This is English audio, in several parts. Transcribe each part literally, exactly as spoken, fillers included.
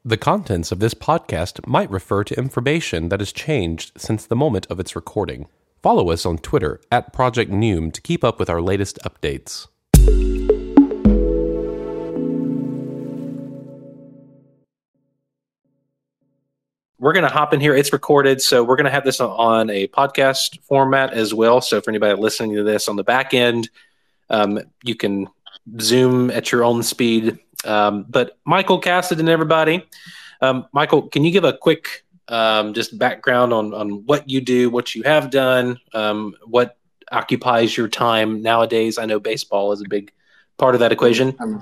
The contents of this podcast might refer to information that has changed since the moment of its recording. Follow us on Twitter at Project Noom to keep up with our latest updates. We're going to hop in here. It's recorded, so we're going to have this on a podcast format as well. So for anybody listening to this on the back end, um, you can Zoom at your own speed. Um, but Michael Cassidy, everybody. Um, Michael, can you give a quick um, just background on, on what you do, what you have done, um, what occupies your time nowadays? I know baseball is a big part of that equation. Um,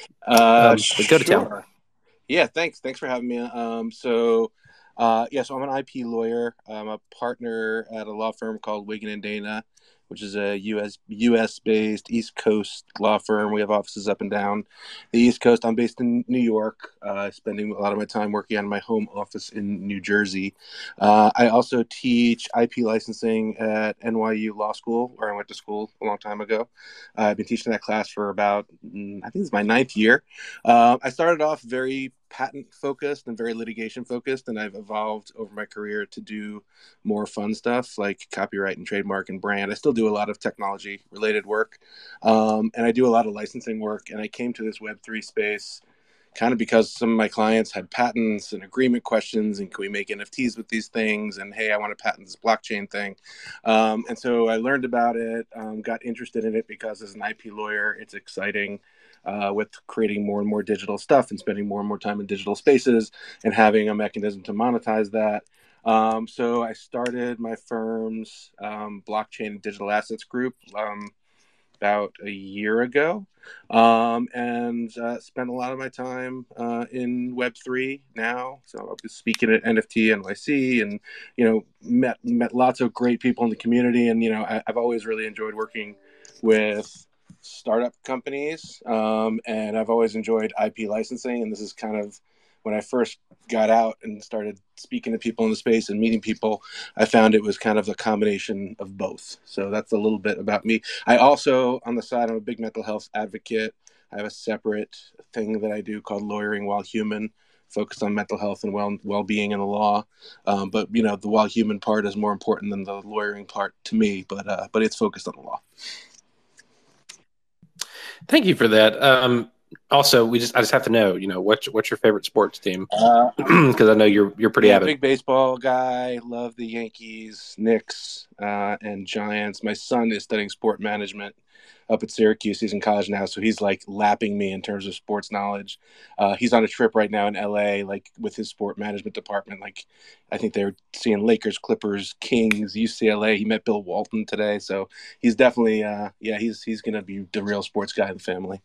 uh, um, but go to sure. town. Yeah, thanks. Thanks for having me. Um, so, uh, yeah, so I'm an I P lawyer. I'm a partner at a law firm called Wiggin and Dana, which is a U S U S based East Coast law firm. We have offices up and down the East Coast. I'm based in New York, uh, spending a lot of my time working on my home office in New Jersey. Uh, I also teach I P licensing at N Y U Law School, where I went to school a long time ago. Uh, I've been teaching that class for about, I think it's my ninth year. Uh, I started off very patent focused and very litigation focused, and I've evolved over my career to do more fun stuff like copyright and trademark and brand. I still do a lot of technology related work, um, and I do a lot of licensing work. And I came to this Web three space kind of because some of my clients had patents and agreement questions, and can we make N F Ts with these things? And hey, I want to patent this blockchain thing. Um, and so I learned about it, um, got interested in it because as an I P lawyer, it's exciting. Uh, with creating more and more digital stuff and spending more and more time in digital spaces and having a mechanism to monetize that. Um, so I started my firm's um, blockchain and digital assets group um, about a year ago, um, and uh, spent a lot of my time uh, in Web three now. So I'll be speaking at N F T N Y C, and you know met met lots of great people in the community. And you know I, I've always really enjoyed working with startup companies, um, and I've always enjoyed I P licensing. And this is kind of when I first got out and started speaking to people in the space and meeting people, I found it was kind of a combination of both. So that's a little bit about me. I also, on the side, I'm a big mental health advocate. I have a separate thing that I do called Lawyering While Human, focused on mental health and well well-being in the law. Um, but, you know, the while human part is more important than the lawyering part to me, but uh, but it's focused on the law. Thank you for that. Um, also, we just I just have to know, you know, what's what's your favorite sports team? Because uh, I know you're you're pretty yeah, avid. Big baseball guy. Love the Yankees, Knicks, uh, and Giants. My son is studying sport management up at Syracuse. He's in college now, so he's like lapping me in terms of sports knowledge. Uh, he's on a trip right now in L A, like with his sport management department. Like, I think they're seeing Lakers, Clippers, Kings, U C L A. He met Bill Walton today, so he's definitely, uh, yeah, he's he's gonna be the real sports guy in the family.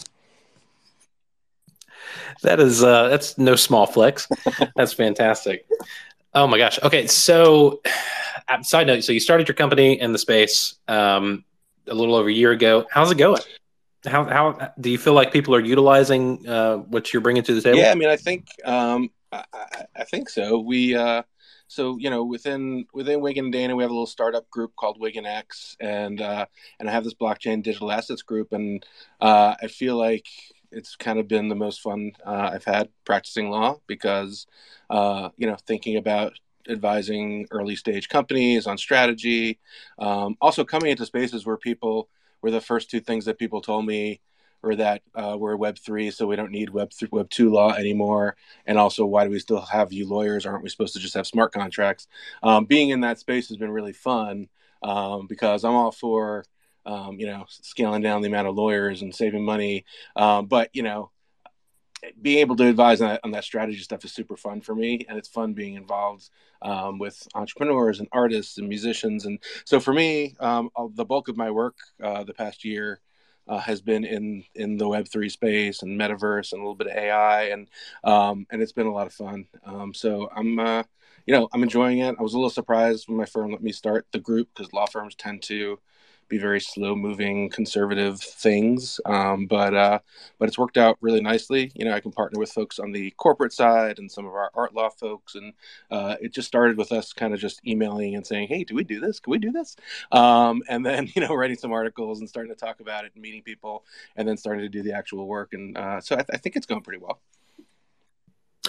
That is uh, that's no small flex. That's fantastic. Oh my gosh. Okay, so side note. So you started your company in the space um, a little over a year ago. How's it going? How how do you feel like people are utilizing uh, what you're bringing to the table? Yeah, I mean, I think um, I, I, I think so. We uh, so you know within within Wiggin and Dana, we have a little startup group called Wiggin X, and uh, and I have this blockchain digital assets group, and uh, I feel like it's kind of been the most fun uh, I've had practicing law because uh, you know thinking about advising early stage companies on strategy, um, also coming into spaces where people were the first two things that people told me or that uh, we're Web three, so we don't need Web th- Web two law anymore. And also, why do we still have you lawyers? Aren't we supposed to just have smart contracts? Um, being in that space has been really fun um, because I'm all for, um, you know, scaling down the amount of lawyers and saving money. Um, but, you know, being able to advise on that, on that strategy stuff is super fun for me. And it's fun being involved um, with entrepreneurs and artists and musicians. And so for me, um, the bulk of my work uh, the past year Uh, has been in in the Web three space and metaverse and a little bit of A I, and um, and it's been a lot of fun. Um, so I'm uh, you know I'm enjoying it. I was a little surprised when my firm let me start the group because law firms tend to be very slow moving conservative things, um, but uh, but it's worked out really nicely. You know, I can partner with folks on the corporate side and some of our art law folks, and uh, it just started with us kind of just emailing and saying, hey, do we do this? Can we do this? Um, and then, you know, writing some articles and starting to talk about it and meeting people and then starting to do the actual work. And uh, so I, th- I think it's going pretty well.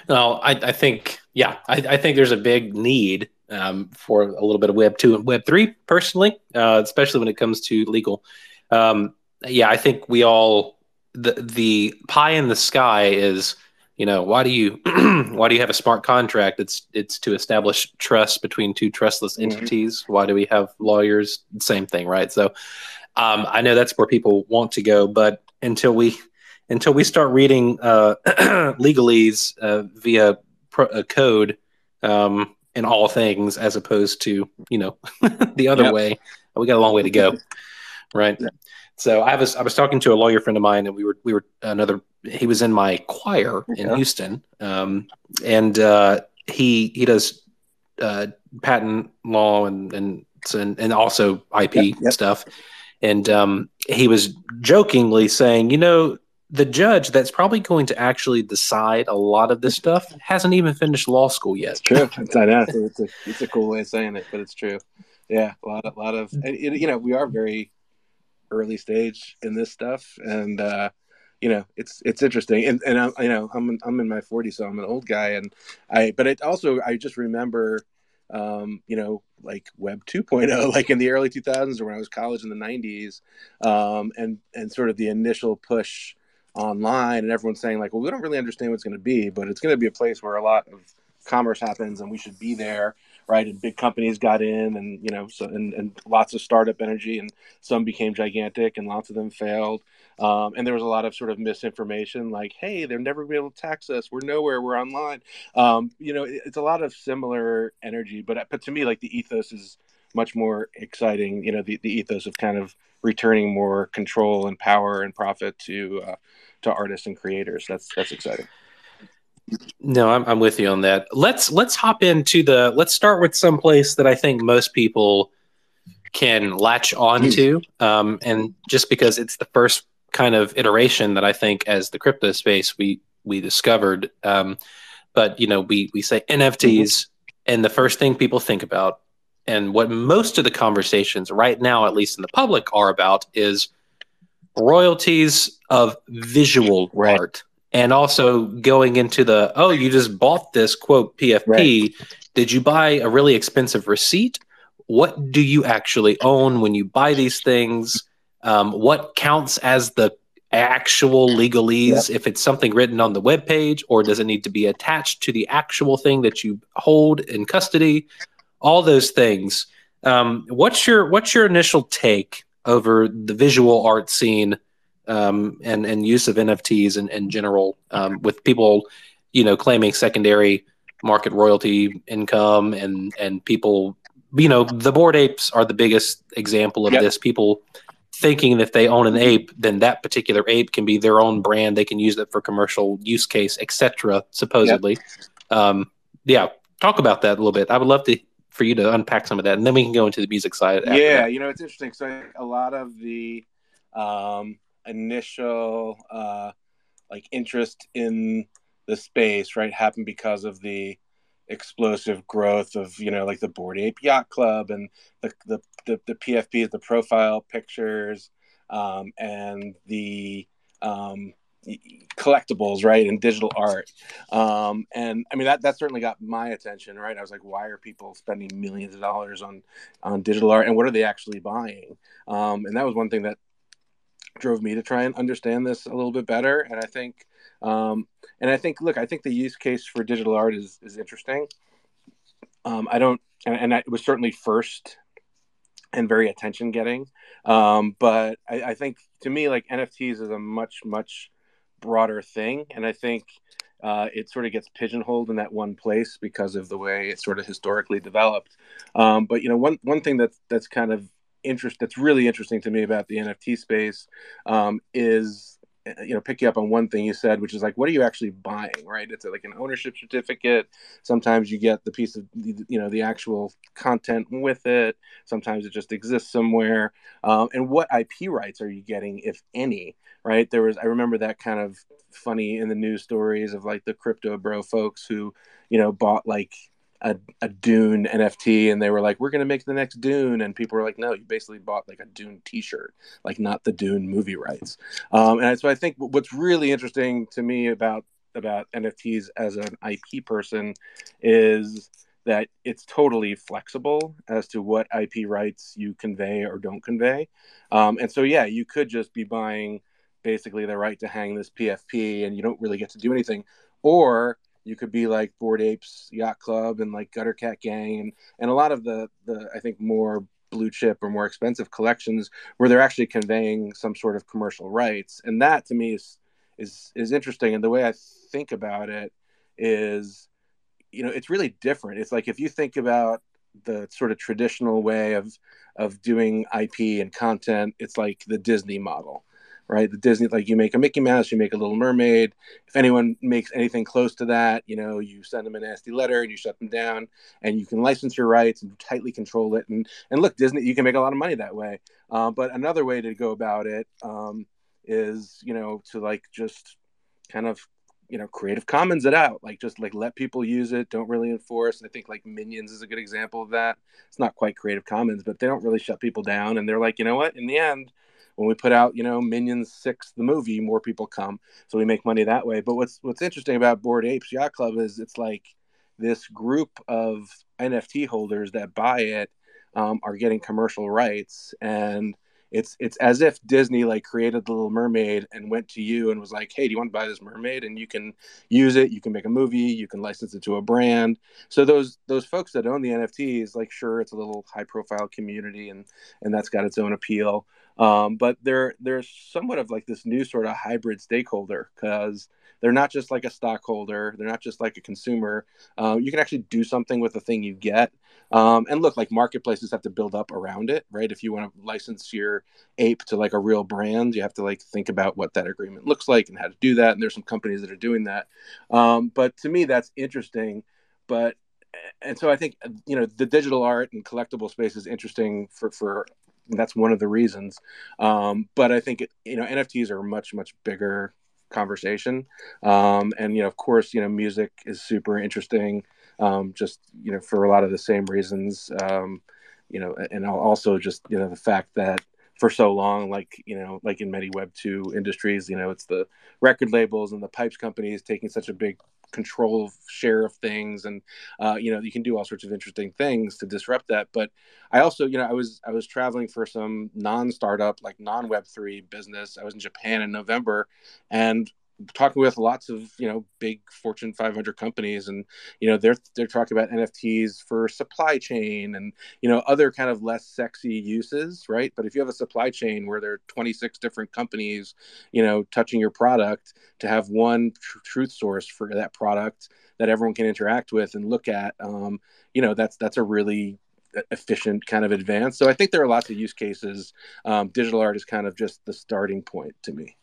No, I, I think, yeah, I, I think there's a big need um, for a little bit of Web two and Web three, personally, uh, especially when it comes to legal. Um, yeah, I think we all the the pie in the sky is, you know, why do you why do you have a smart contract? It's it's to establish trust between two trustless Mhm. entities. Why do we have lawyers? Same thing, right? So um, I know that's where people want to go, but until we until we start reading uh, legalese uh, via pro- uh, code um, in all things, as opposed to you know the other Yep. way, we got a long way to go, right? Yeah. So I was I was talking to a lawyer friend of mine, and we were we were another. He was in my choir in Okay. Houston, um, and uh, he he does uh, patent law and and and, and also I P Yep. Yep. stuff. And um, he was jokingly saying, you know, the judge that's probably going to actually decide a lot of this stuff hasn't even finished law school yet. It's true. It's, I know. It's a, it's a cool way of saying it, but it's true. Yeah. A lot, a lot of, and, you know, we are very early stage in this stuff. And, uh, you know, it's, it's interesting. And, and I'm, you know, I'm, I'm in my forties, so I'm an old guy. And I, but it also, I just remember, um, you know, like Web 2.0, like in the early two thousands or when I was college in the nineties, um, and, and sort of the initial push online and everyone saying like, well, we don't really understand what it's going to be, but it's going to be a place where a lot of commerce happens and we should be there. Right. And big companies got in and, you know, so, and, and lots of startup energy, and some became gigantic and lots of them failed. Um, and there was a lot of sort of misinformation like, hey, they're never going to be able to tax us. We're nowhere. We're online. Um, you know, it, it's a lot of similar energy. But, but to me, like the ethos is much more exciting. You know, the, the ethos of kind of returning more control and power and profit to uh, to artists and creators. That's that's exciting. No, I'm I'm with you on that. Let's let's hop into the let's start with some place that I think most people can latch on to. Um, and just because it's the first kind of iteration that I think as the crypto space we we discovered. Um, but you know, we we say N F Ts, mm-hmm. and the first thing people think about, and what most of the conversations right now, at least in the public, are about is royalties of visual Right. art. And also going into the, oh, you just bought this quote P F P. Right. Did you buy a really expensive receipt? What do you actually own when you buy these things? Um, what counts as the actual legalese? Yep. If it's something written on the webpage, or does it need to be attached to the actual thing that you hold in custody? All those things. Um, what's your what's your initial take over the visual art scene um, and and use of N F Ts in, in general, um, with people, you know, claiming secondary market royalty income, and and people, you know, the Bored Apes are the biggest example of yep. this. People thinking that if they own an ape, then that particular ape can be their own brand. They can use it for commercial use case, et cetera. Supposedly, yep. um, yeah. Talk about that a little bit. I would love to for you to unpack some of that, and then we can go into the music side. After yeah, that. You know, it's interesting. So a lot of the um, initial uh, like interest in the space, right, happened because of the explosive growth of, you know, like the Bored Ape Yacht Club and the the the, the P F Ps, the profile pictures, um, and the um, collectibles, right, and digital art. Um, and I mean, that, that certainly got my attention, right? I was like, why are people spending millions of dollars on, on digital art, and what are they actually buying? Um, and that was one thing that drove me to try and understand this a little bit better. And I think, um, and I think, look, I think the use case for digital art is, is interesting. Um, I don't, and, and it was certainly first and very attention getting. Um, but I, I think to me, like N F Ts is a much, much broader thing. And I think uh, it sort of gets pigeonholed in that one place because of the way it's sort of historically developed. Um, but, you know, one, one thing that's, that's kind of interest, that's really interesting to me about the N F T space um, is, you know, pick you up on one thing you said, which is like, what are you actually buying, right? It's like an ownership certificate. Sometimes you get the piece of, you know, the actual content with it. Sometimes it just exists somewhere. Um, and what I P rights are you getting, if any, right? There was, I remember that kind of funny in the news stories of like the crypto bro folks who, you know, bought like a, a Dune N F T, and they were like, we're going to make the next Dune. And people were like, no, you basically bought like a Dune t-shirt, like not the Dune movie rights. Um, and so I think what's really interesting to me about about N F Ts as an I P person is that it's totally flexible as to what I P rights you convey or don't convey. Um, and so, yeah, you could just be buying basically the right to hang this P F P and you don't really get to do anything. Or you could be like Bored Apes Yacht Club and like Gutter Cat Gang and, and a lot of the, the, I think, more blue chip or more expensive collections where they're actually conveying some sort of commercial rights. And that to me is, is, is interesting. And the way I think about it is, you know, it's really different. It's like if you think about the sort of traditional way of of doing I P and content, it's like the Disney model, right? The Disney, like you make a Mickey Mouse, you make a Little Mermaid. If anyone makes anything close to that, you know, you send them a nasty letter and you shut them down, and you can license your rights and tightly control it. And and look, Disney, you can make a lot of money that way. Uh, but another way to go about it um, is, you know, to like just kind of, you know, Creative Commons it out, like just like let people use it, don't really enforce. And I think like Minions is a good example of that. It's not quite Creative Commons, but they don't really shut people down. And they're like, you know what, in the end, when we put out, you know, Minions six, the movie, more people come. So we make money that way. But what's what's interesting about Bored Apes Yacht Club is it's like this group of N F T holders that buy it um, are getting commercial rights. And It's it's as if Disney like created the Little Mermaid and went to you and was like, hey, do you want to buy this mermaid? And you can use it. You can make a movie. You can license it to a brand. So those those folks that own the N F Ts, like, sure, it's a little high profile community and and that's got its own appeal. Um, but they're they're somewhat of like this new sort of hybrid stakeholder because they're not just like a stockholder. They're not just like a consumer. Um, you can actually do something with the thing you get. Um, and look, like marketplaces have to build up around it, right? If you want to license your ape to like a real brand, you have to like think about what that agreement looks like and how to do that. And there's some companies that are doing that. Um, but to me, that's interesting. But, and so I think, you know, the digital art and collectible space is interesting for, for, that's one of the reasons. Um, but I think, it, you know, N F Ts are a much, much bigger conversation. Um, and, you know, of course, you know, music is super interesting. Um, just, you know, for a lot of the same reasons, um, you know, and also just, you know, the fact that for so long, like, you know, like in many Web two industries, you know, it's the record labels and the pipes companies taking such a big control share of things. And, uh, you know, you can do all sorts of interesting things to disrupt that. But I also, you know, I was, I was traveling for some non-startup, like non-Web three business. I was in Japan in November and talking with lots of, you know, big Fortune five hundred companies, and, you know, they're they're talking about N F Ts for supply chain and, you know, other kind of less sexy uses, right? But if you have a supply chain where there are twenty-six different companies, you know, touching your product, to have one tr- truth source for that product that everyone can interact with and look at, um, you know, that's that's a really efficient kind of advance. So I think there are lots of use cases. Um, digital art is kind of just the starting point to me.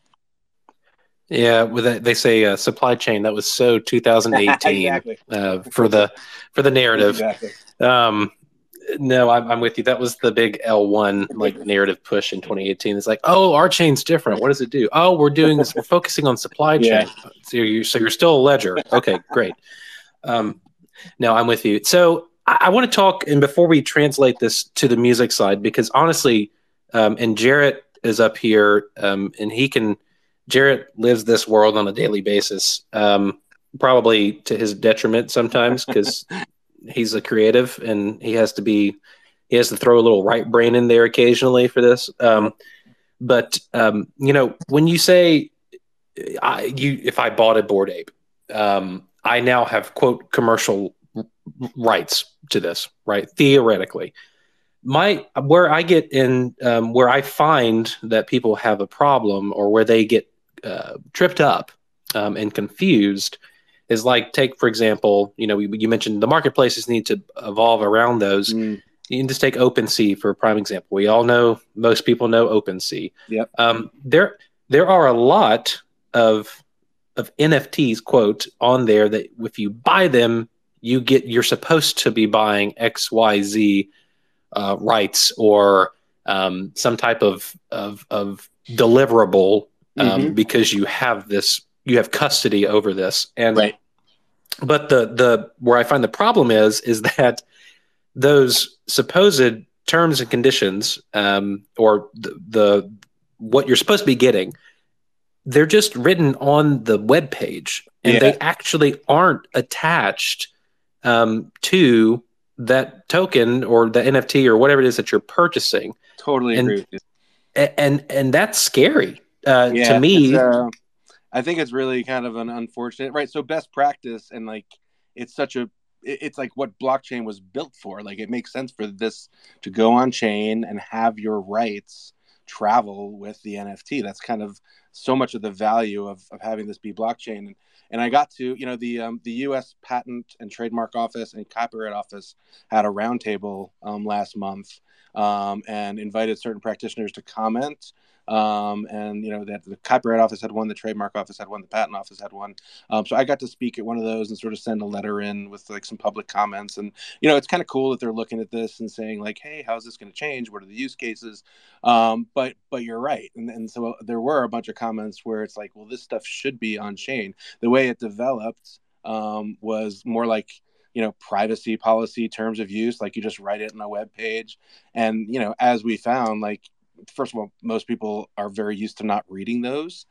Yeah, with that, they say uh, supply chain. That was so two thousand eighteen exactly. uh, for the for the narrative. Exactly. Um, no, I'm, I'm with you. That was the big L one like narrative push in twenty eighteen. It's like, oh, our chain's different. What does it do? Oh, we're doing this. We're focusing on supply chain. Yeah. So you're so you're still a ledger. Okay, great. Um, no, I'm with you. So I, I want to talk, and before we translate this to the music side, because honestly, um, and Jarrett is up here, um, and he can. Jarrett lives this world on a daily basis, um, probably to his detriment sometimes because he's a creative and he has to be, he has to throw a little right brain in there occasionally for this. Um, but um, you know, when you say, I, you, if I bought a Bored Ape, um, I now have quote commercial rights to this, right? Theoretically. My where I get in um, where I find that people have a problem or where they get uh, tripped up um, and confused is like, take for example, you know, we, you mentioned the marketplaces need to evolve around those. Mm. You can just take OpenSea for a prime example. We all know, most people know OpenSea. Yep. Um, there there are a lot of of N F Ts quote on there that if you buy them, you get you're supposed to be buying X Y Z. Uh, rights or um, some type of of, of deliverable um, mm-hmm. because you have this, you have custody over this. And right. But the the where I find the problem is is that those supposed terms and conditions um, or the, the what you're supposed to be getting, they're just written on the web page and Yeah. they actually aren't attached um, to that token or the N F T or whatever it is that you're purchasing. Totally and, agree with you. And and that's scary uh, Yeah, to me. uh, I think it's really kind of an unfortunate, right? So best practice, and like it's such a, it's like what blockchain was built for. Like it makes sense for this to go on chain and have your rights travel with the N F T. That's kind of so much of the value of, of having this be blockchain. And, and I got to, you know, the um, the U S Patent and Trademark Office and Copyright Office had a roundtable um, last month um, and invited certain practitioners to comment. Um, and you know that the Copyright Office had one, the Trademark Office had one, the Patent Office had one. Um, so I got to speak at one of those and sort of send a letter in with like some public comments. And you know, it's kind of cool that they're looking at this and saying like, "Hey, how is this going to change? What are the use cases?" Um, but but you're right, and and so there were a bunch of comments where it's like, "Well, this stuff should be on chain." The way it developed um, was more like, you know, privacy policy terms of use, like you just write it on a web page, and you know, as we found, like. First of all, most people are very used to not reading those.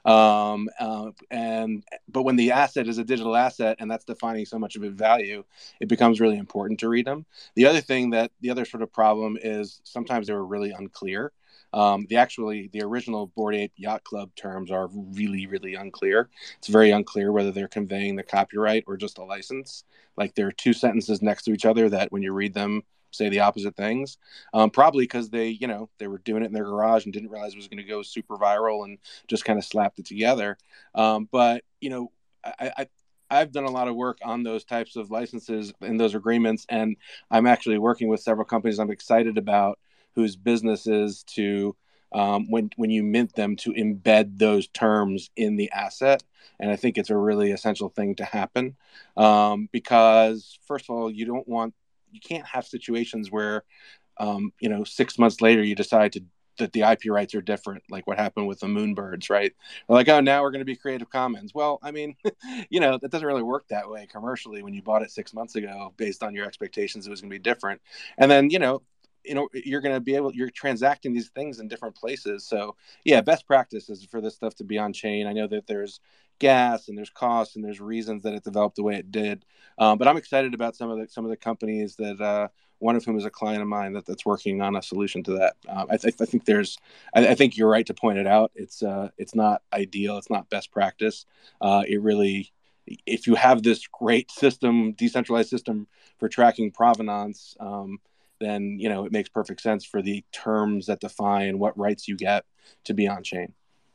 Um, uh, and, but when the asset is a digital asset and that's defining so much of its value, it becomes really important to read them. The other thing that the other sort of problem is sometimes they were really unclear. Um, the actually, the original Bored Ape Yacht Club terms are really, really unclear. It's very unclear whether they're conveying the copyright or just a license. Like there are two sentences next to each other that when you read them, say the opposite things, um, probably because they, you know, they were doing it in their garage and didn't realize it was going to go super viral and just kind of slapped it together. Um, but, you know, I, I, I've done a lot of work on those types of licenses in those agreements, and I'm actually working with several companies I'm excited about whose business is to, um, when, when you mint them, to embed those terms in the asset. And I think it's a really essential thing to happen um, because, first of all, you don't want you can't have situations where, um, you know, six months later you decide to that the I P rights are different, like what happened with the Moonbirds, right? They're like, oh, now we're going to be Creative Commons. Well, I mean, you know, that doesn't really work that way commercially when you bought it six months ago based on your expectations it was going to be different. And then, you know, you know, you're going to be able, you're transacting these things in different places. So yeah, best practice is for this stuff to be on chain. I know that there's gas and there's costs and there's reasons that it developed the way it did. Um, but I'm excited about some of the, some of the companies that, uh, one of whom is a client of mine that, that's working on a solution to that. Um, I, th- I think there's, I, I think you're right to point it out. It's, uh, it's not ideal. It's not best practice. Uh, it really, if you have this great system, decentralized system for tracking provenance, um, then, you know, it makes perfect sense for the terms that define what rights you get to be on chain.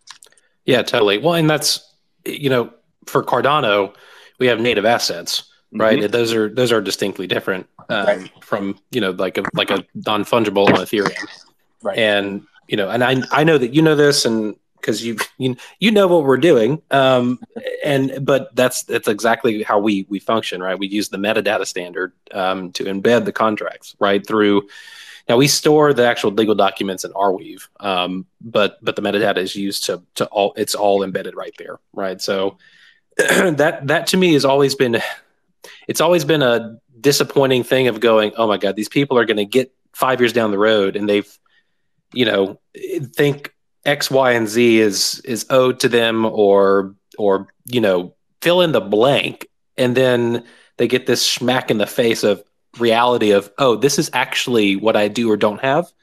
Yeah, totally. Well, and that's, you know, for Cardano, we have native assets, right? Mm-hmm. Those are those are distinctly different um, Right. from, you know, like a like a non-fungible on Ethereum. Right. And, you know, and I I know that you know this, and because you you you know what we're doing, um, and but that's that's exactly how we we function, right? We use the metadata standard um, to embed the contracts, right? Through now we store the actual legal documents in Arweave, um, but but the metadata is used to to all it's all embedded right there, right? So that that to me has always been it's always been a disappointing thing of going, oh my God, these people are going to get five years down the road and they've, you know, think X, Y, and Z is is owed to them, or or you know, fill in the blank, and then they get this smack in the face of reality of, oh, this is actually what I do or don't have,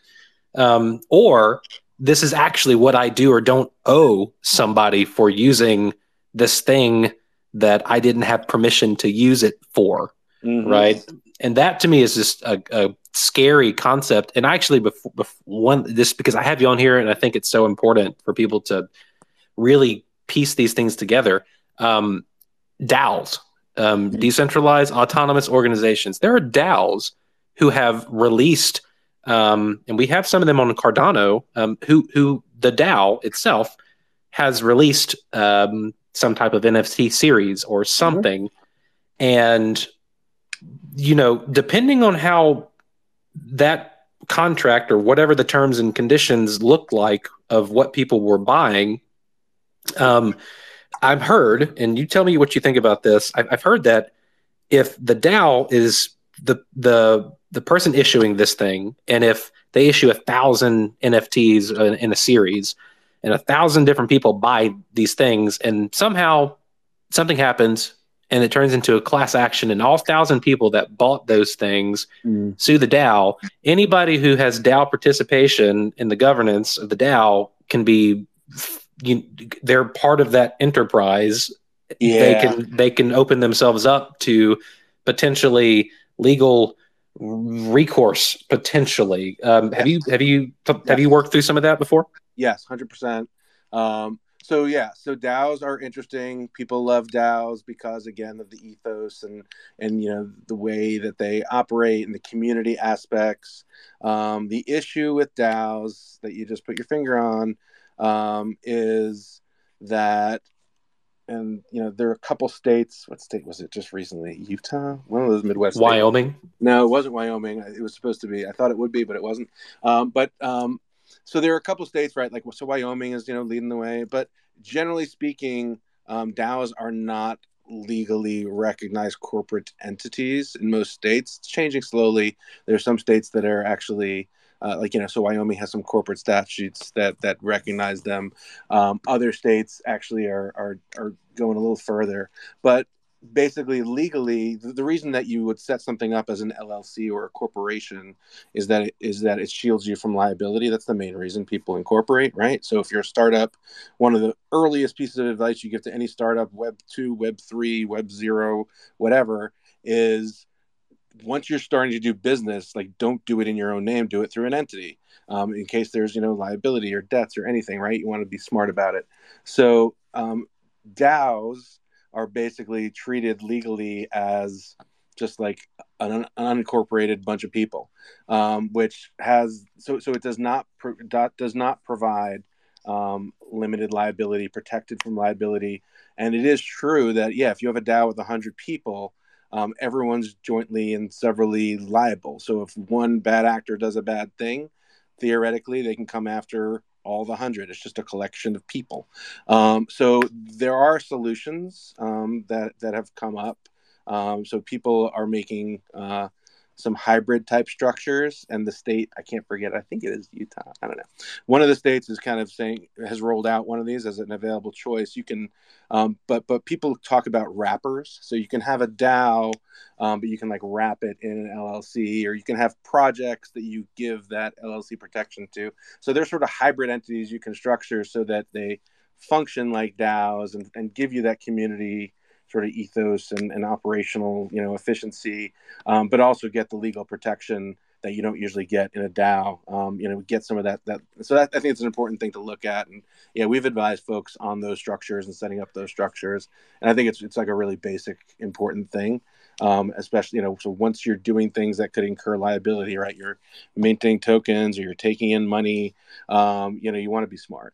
um, or this is actually what I do or don't owe somebody for using this thing that I didn't have permission to use it for, Mm-hmm. right? And that to me is just a, a scary concept. And actually, before, before one, this because I have you on here, and I think it's so important for people to really piece these things together. Um, DAOs, um, Mhm. decentralized autonomous organizations. There are DAOs who have released, um, and we have some of them on Cardano, um, who who the DAO itself has released um, some type of N F T series or something, mm-hmm. and you know, depending on how that contract or whatever the terms and conditions looked like of what people were buying, um, I've heard, and you tell me what you think about this. I've, I've heard that if the DAO is the the the person issuing this thing, and if they issue a thousand N F Ts in, in a series, and a thousand different people buy these things, and somehow something happens and it turns into a class action, and all thousand people that bought those things Mm. sue the DAO. Anybody who has DAO participation in the governance of the DAO can be, you, they're part of that enterprise. Yeah. They can they can open themselves up to potentially legal recourse potentially. Um, have Yes. you have you have Yes. you worked through some of that before? Yes, one hundred percent. Um, so yeah, so DAOs are interesting. People love DAOs because again of the ethos and and you know the way that they operate and the community aspects. Um, the issue with DAOs that you just put your finger on um, is that, and you know there are a couple states. What state was it just recently? Utah, one of those Midwest states. Wyoming. No, it wasn't Wyoming. It was supposed to be. I thought it would be, but it wasn't. Um, but um, so there are a couple states, right? Like so, Wyoming is you know leading the way. But generally speaking, um, DAOs are not legally recognized corporate entities in most states. It's changing slowly. There are some states that are actually uh, like you know, so Wyoming has some corporate statutes that that recognize them. Um, other states actually are are are going a little further, but basically legally the, the reason that you would set something up as an L L C or a corporation is that it is that it shields you from liability. That's the main reason people incorporate, right? So if you're a startup, one of the earliest pieces of advice you give to any startup, web two, web three, web zero, whatever, is once you're starting to do business, like don't do it in your own name, do it through an entity, um, in case there's you know liability or debts or anything, right? You want to be smart about it. So um, DAOs are basically treated legally as just like an, an unincorporated bunch of people, um, which has so so it does not does not provide um, limited liability, protected from liability. And it is true that yeah, if you have a DAO with a hundred people, um, everyone's jointly and severally liable. So if one bad actor does a bad thing, theoretically they can come after all the hundred. It's just a collection of people. Um, so there are solutions um, that that have come up. Um, so people are making uh, some hybrid type structures, and the state, I can't forget, I think it is Utah. I don't know. One of the states is kind of saying, has rolled out one of these as an available choice. You can, um, but but people talk about wrappers. So you can have a DAO, um, but you can like wrap it in an L L C, or you can have projects that you give that L L C protection to. So there's sort of hybrid entities you can structure so that they function like DAOs and, and give you that community sort of ethos and, and operational, you know, efficiency, um, but also get the legal protection that you don't usually get in a DAO. Um, you know, get some of that. That so that, I think it's an important thing to look at. And yeah, we've advised folks on those structures and setting up those structures. And I think it's it's like a really basic, important thing. Um, especially, you know, so once you're doing things that could incur liability, right? You're minting tokens or you're taking in money. Um, you know, you want to be smart.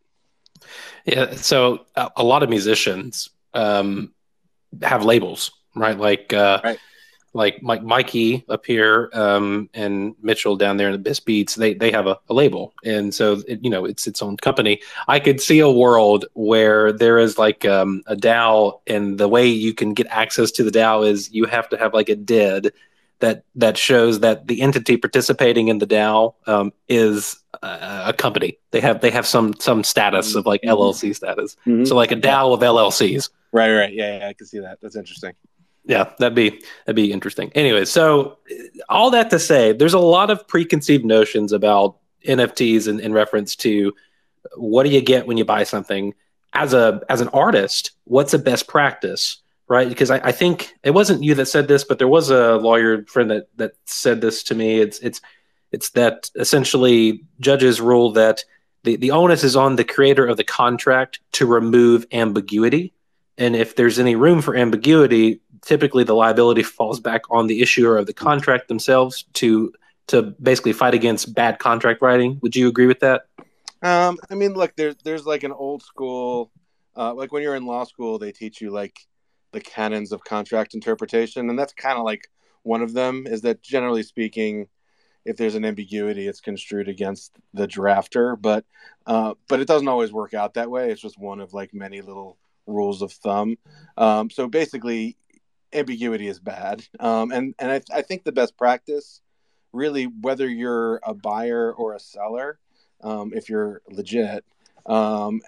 Yeah. So a, a lot of musicians um, have labels, right? Like, uh, right. like Mike, Mikey up here, um, and Mitchell down there in the Best Beats, they they have a, a label, and so it, you know it's its own company. I could see a world where there is like um, a DAO, and the way you can get access to the DAO is you have to have like a D I D that that shows that the entity participating in the DAO um, is a, a company. They have they have some some status of like mm-hmm. L L C status. Mm-hmm. So like a DAO of L L Cs. Right, right, yeah, yeah, I can see that. That's interesting. Yeah, that'd be that'd be interesting. Anyway, so all that to say, there's a lot of preconceived notions about N F Ts in, in reference to what do you get when you buy something. As a as an artist, what's a best practice, right? Because I, I think it wasn't you that said this, but there was a lawyer friend that that said this to me. It's it's it's that essentially judges rule that the, the onus is on the creator of the contract to remove ambiguity. And if there's any room for ambiguity, typically the liability falls back on the issuer of the contract themselves to to basically fight against bad contract writing. Would you agree with that? Um, I mean, look, there's there's like an old school, uh, like when you're in law school, they teach you like the canons of contract interpretation, and that's kind of like one of them. Is that generally speaking, if there's an ambiguity, it's construed against the drafter, but uh, but it doesn't always work out that way. It's just one of like many little rules of thumb. Um, so basically, ambiguity is bad, um, and and I, I think the best practice, really, whether you're a buyer or a seller, um, if you're legit, um,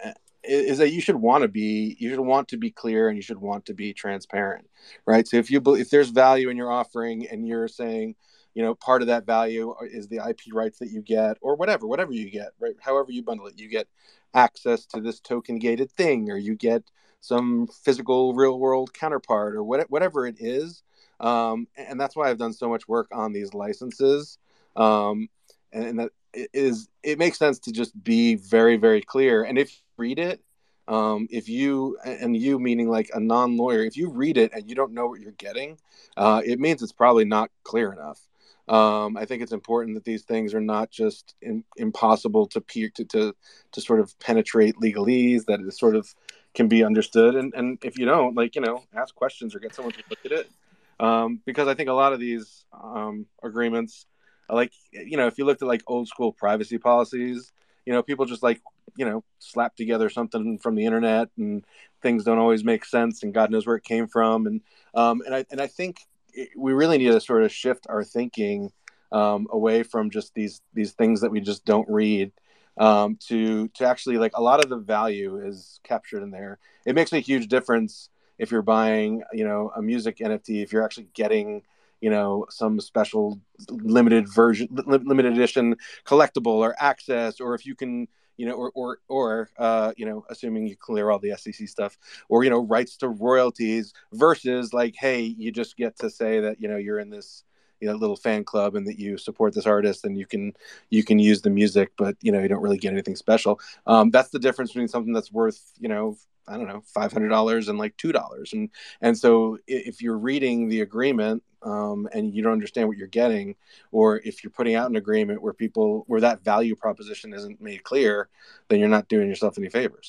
is that you should want to be you should want to be clear, and you should want to be transparent, right? So if you if there's value in your offering, and you're saying, you know, part of that value is the I P rights that you get, or whatever, whatever you get, right? However you bundle it, you get access to this token gated thing, or you get some physical real world counterpart, or what, whatever it is. Um, and that's why I've done so much work on these licenses. Um, and, and that is, it makes sense to just be very, very clear. And if you read it, um, if you, and you meaning like a non-lawyer, if you read it and you don't know what you're getting, uh, it means it's probably not clear enough. Um, I think it's important that these things are not just in, impossible to, peer, to to to sort of penetrate legalese, that it sort of can be understood. And and if you don't, like, you know, ask questions or get someone to look at it. Um, because I think a lot of these um, agreements, like, you know, if you looked at like old school privacy policies, you know, people just like, you know, slap together something from the internet, and things don't always make sense, and God knows where it came from. And um, and I and I think we really need to sort of shift our thinking um, away from just these these things that we just don't read, um, to to actually, like, a lot of the value is captured in there. It makes a huge difference if you're buying, you know, a music N F T, if you're actually getting, you know, some special limited version, limited edition collectible or access, or if you can, you know, or, or, or, uh, you know, assuming you clear all the S E C stuff, or, you know, rights to royalties, versus like, hey, you just get to say that, you know, you're in this, you know, little fan club, and that you support this artist, and you can, you can use the music, but, you know, you don't really get anything special. Um, that's the difference between something that's worth, you know, I don't know, five hundred dollars and like two dollars. And, and so if you're reading the agreement, um, and you don't understand what you're getting, or if you're putting out an agreement where people, where that value proposition isn't made clear, then you're not doing yourself any favors.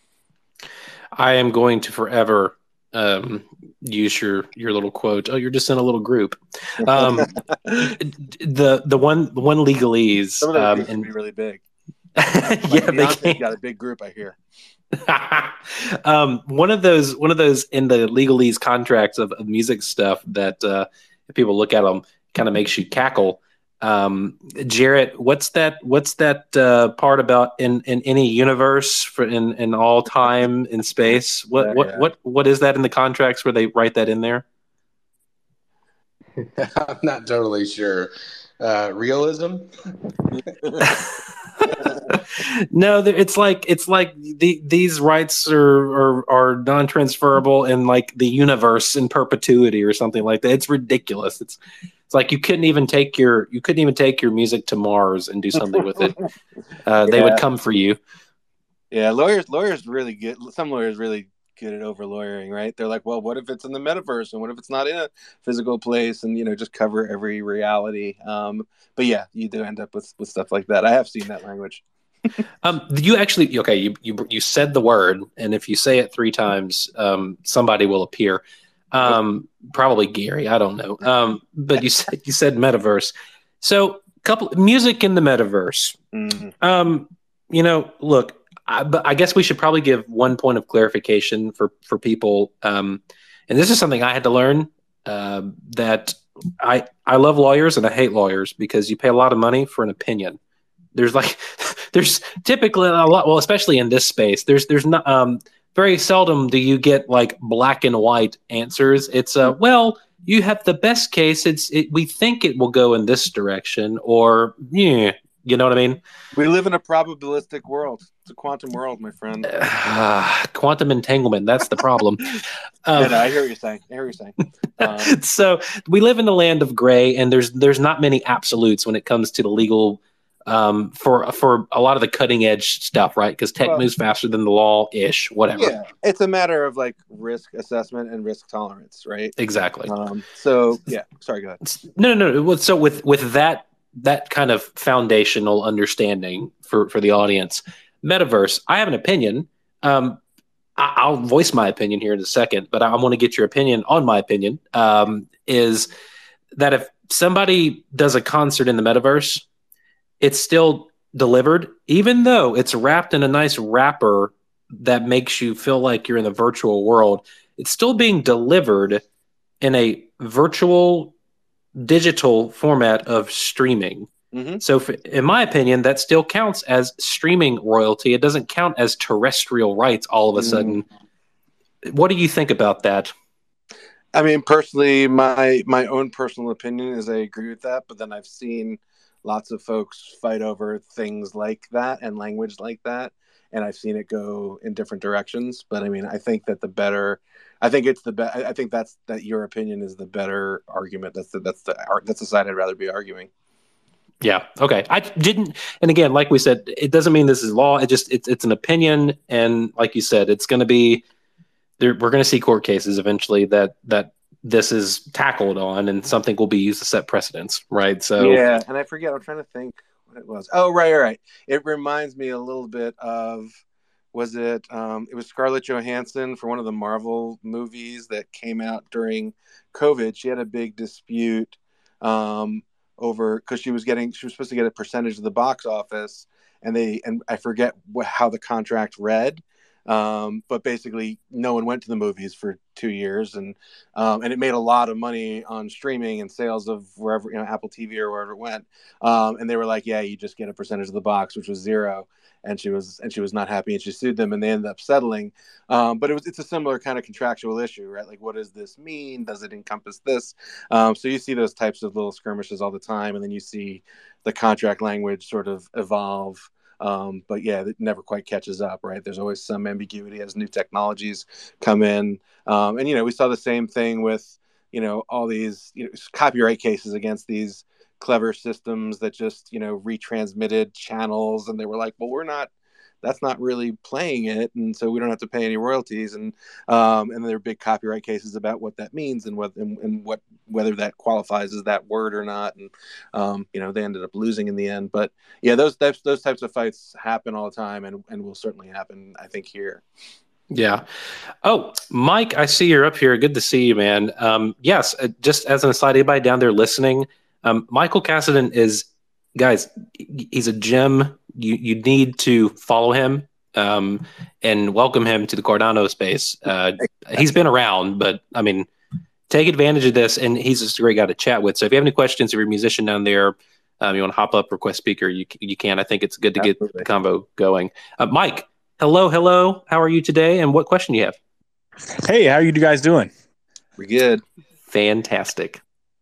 I am going to forever um, use your, your little quote. Oh, you're just in a little group. Um, the, the one, the one legalese. Some of those um, groups and, can be really big. yeah, like they can. Got a big group, I hear. um, one of those, one of those in the legalese contracts of, of music stuff that uh, if people look at them, kind of makes you cackle. Um, Jarrett, what's that? What's that uh, part about in, in any universe for in, in all time in space? What Yeah, what yeah. what what is that in the contracts where they write that in there? I'm not totally sure. Uh, realism? No, it's like it's like the, these rights are, are are non-transferable in like the universe in perpetuity or something like that. It's ridiculous. It's it's like you couldn't even take your you couldn't even take your music to Mars and do something with it. Uh, they Yeah. would come for you. Yeah, lawyers lawyers really good. Some lawyers really good at over lawyering, right? They're like, well, what if it's in the metaverse, and what if it's not in a physical place, and, you know, just cover every reality. Um, but yeah, you do end up with, with stuff like that. I have seen that language. Um, you actually okay? You you you said the word, and if you say it three times, um, somebody will appear. Um, probably Gary. I don't know. Um, but you said you said metaverse. So, couple music in the metaverse. Mm-hmm. Um, you know, look. I, but I guess we should probably give one point of clarification for for people. Um, and this is something I had to learn. Uh, that I I love lawyers and I hate lawyers because you pay a lot of money for an opinion. There's like, there's typically a lot, well, especially in this space, there's, there's not, um, very seldom do you get like black and white answers. It's uh, well, you have the best case. It's, it, we think it will go in this direction, or, yeah, you know what I mean? We live in a probabilistic world. It's a quantum world, my friend. Uh, quantum entanglement. That's the problem. Um, um, no, I hear what you're saying. I hear what you're saying. Um, so we live in the land of gray, and there's, there's not many absolutes when it comes to the legal Um, for for a lot of the cutting edge stuff, right? Because tech well, moves faster than the law, ish, whatever. Yeah, it's a matter of like risk assessment and risk tolerance, right? Exactly. Um, so yeah, sorry, go ahead. No, no, no. So with with that that kind of foundational understanding for for the audience, metaverse. I have an opinion. Um, I, I'll voice my opinion here in a second, but I, I want to get your opinion on my opinion. Um, is that if somebody does a concert in the metaverse, it's still delivered, even though it's wrapped in a nice wrapper that makes you feel like you're in the virtual world. It's still being delivered in a virtual digital format of streaming. Mm-hmm. So, for, in my opinion, that still counts as streaming royalty. It doesn't count as terrestrial rights all of a sudden. Mm. What do you think about that? I mean, personally, my my own personal opinion is I agree with that, but then I've seen lots of folks fight over things like that and language like that, and I've seen it go in different directions. But I mean, I think that the better, I think it's the best. I think that's that your opinion is the better argument. That's the that's the that's the side I'd rather be arguing. Yeah. Okay. I didn't, and again, like we said, it doesn't mean this is law. It just it's it's an opinion, and like you said, it's going to be. There, we're going to see court cases eventually that that this is tackled on, and something will be used to set precedents, right? So yeah, and I forget. I'm trying to think what it was. Oh, right, right. It reminds me a little bit of was it? Um, it was Scarlett Johansson for one of the Marvel movies that came out during COVID. She had a big dispute um, over because she was getting she was supposed to get a percentage of the box office, and they and I forget what, how the contract read. Um, but basically, no one went to the movies for two years, and um, and it made a lot of money on streaming and sales of wherever, you know, Apple T V or wherever it went. Um, and they were like, "Yeah, you just get a percentage of the box," which was zero. And she was and she was not happy, and she sued them, and they ended up settling. Um, but it was it's a similar kind of contractual issue, right? Like, what does this mean? Does it encompass this? Um, so you see those types of little skirmishes all the time, and then you see the contract language sort of evolve. Um, but yeah, it never quite catches up, right? There's always some ambiguity as new technologies come in. Um, and, you know, we saw the same thing with, you know, all these, you know, copyright cases against these clever systems that just, you know, retransmitted channels. And they were like, well, we're not, that's not really playing it. And so we don't have to pay any royalties. And, um, and there are big copyright cases about what that means and what, and, and what, whether that qualifies as that word or not. And, um, you know, they ended up losing in the end, but yeah, those types, those types of fights happen all the time and, and will certainly happen, I think, here. Yeah. Oh, Mike, I see you're up here. Good to see you, man. Um, yes, uh, just as an aside, anybody down there listening, um, Michael Cassidan is, guys, he's a gem. You you need to follow him um, and welcome him to the Cardano space. Uh, he's been around, but I mean, take advantage of this, and he's just a great guy to chat with. So if you have any questions, if you're a musician down there, um, you want to hop up, request speaker, you you can. I think it's good to Absolutely. Get the combo going. Uh, Mike, hello, hello. How are you today, and what question do you have? Hey, how are you guys doing? We're good. Fantastic.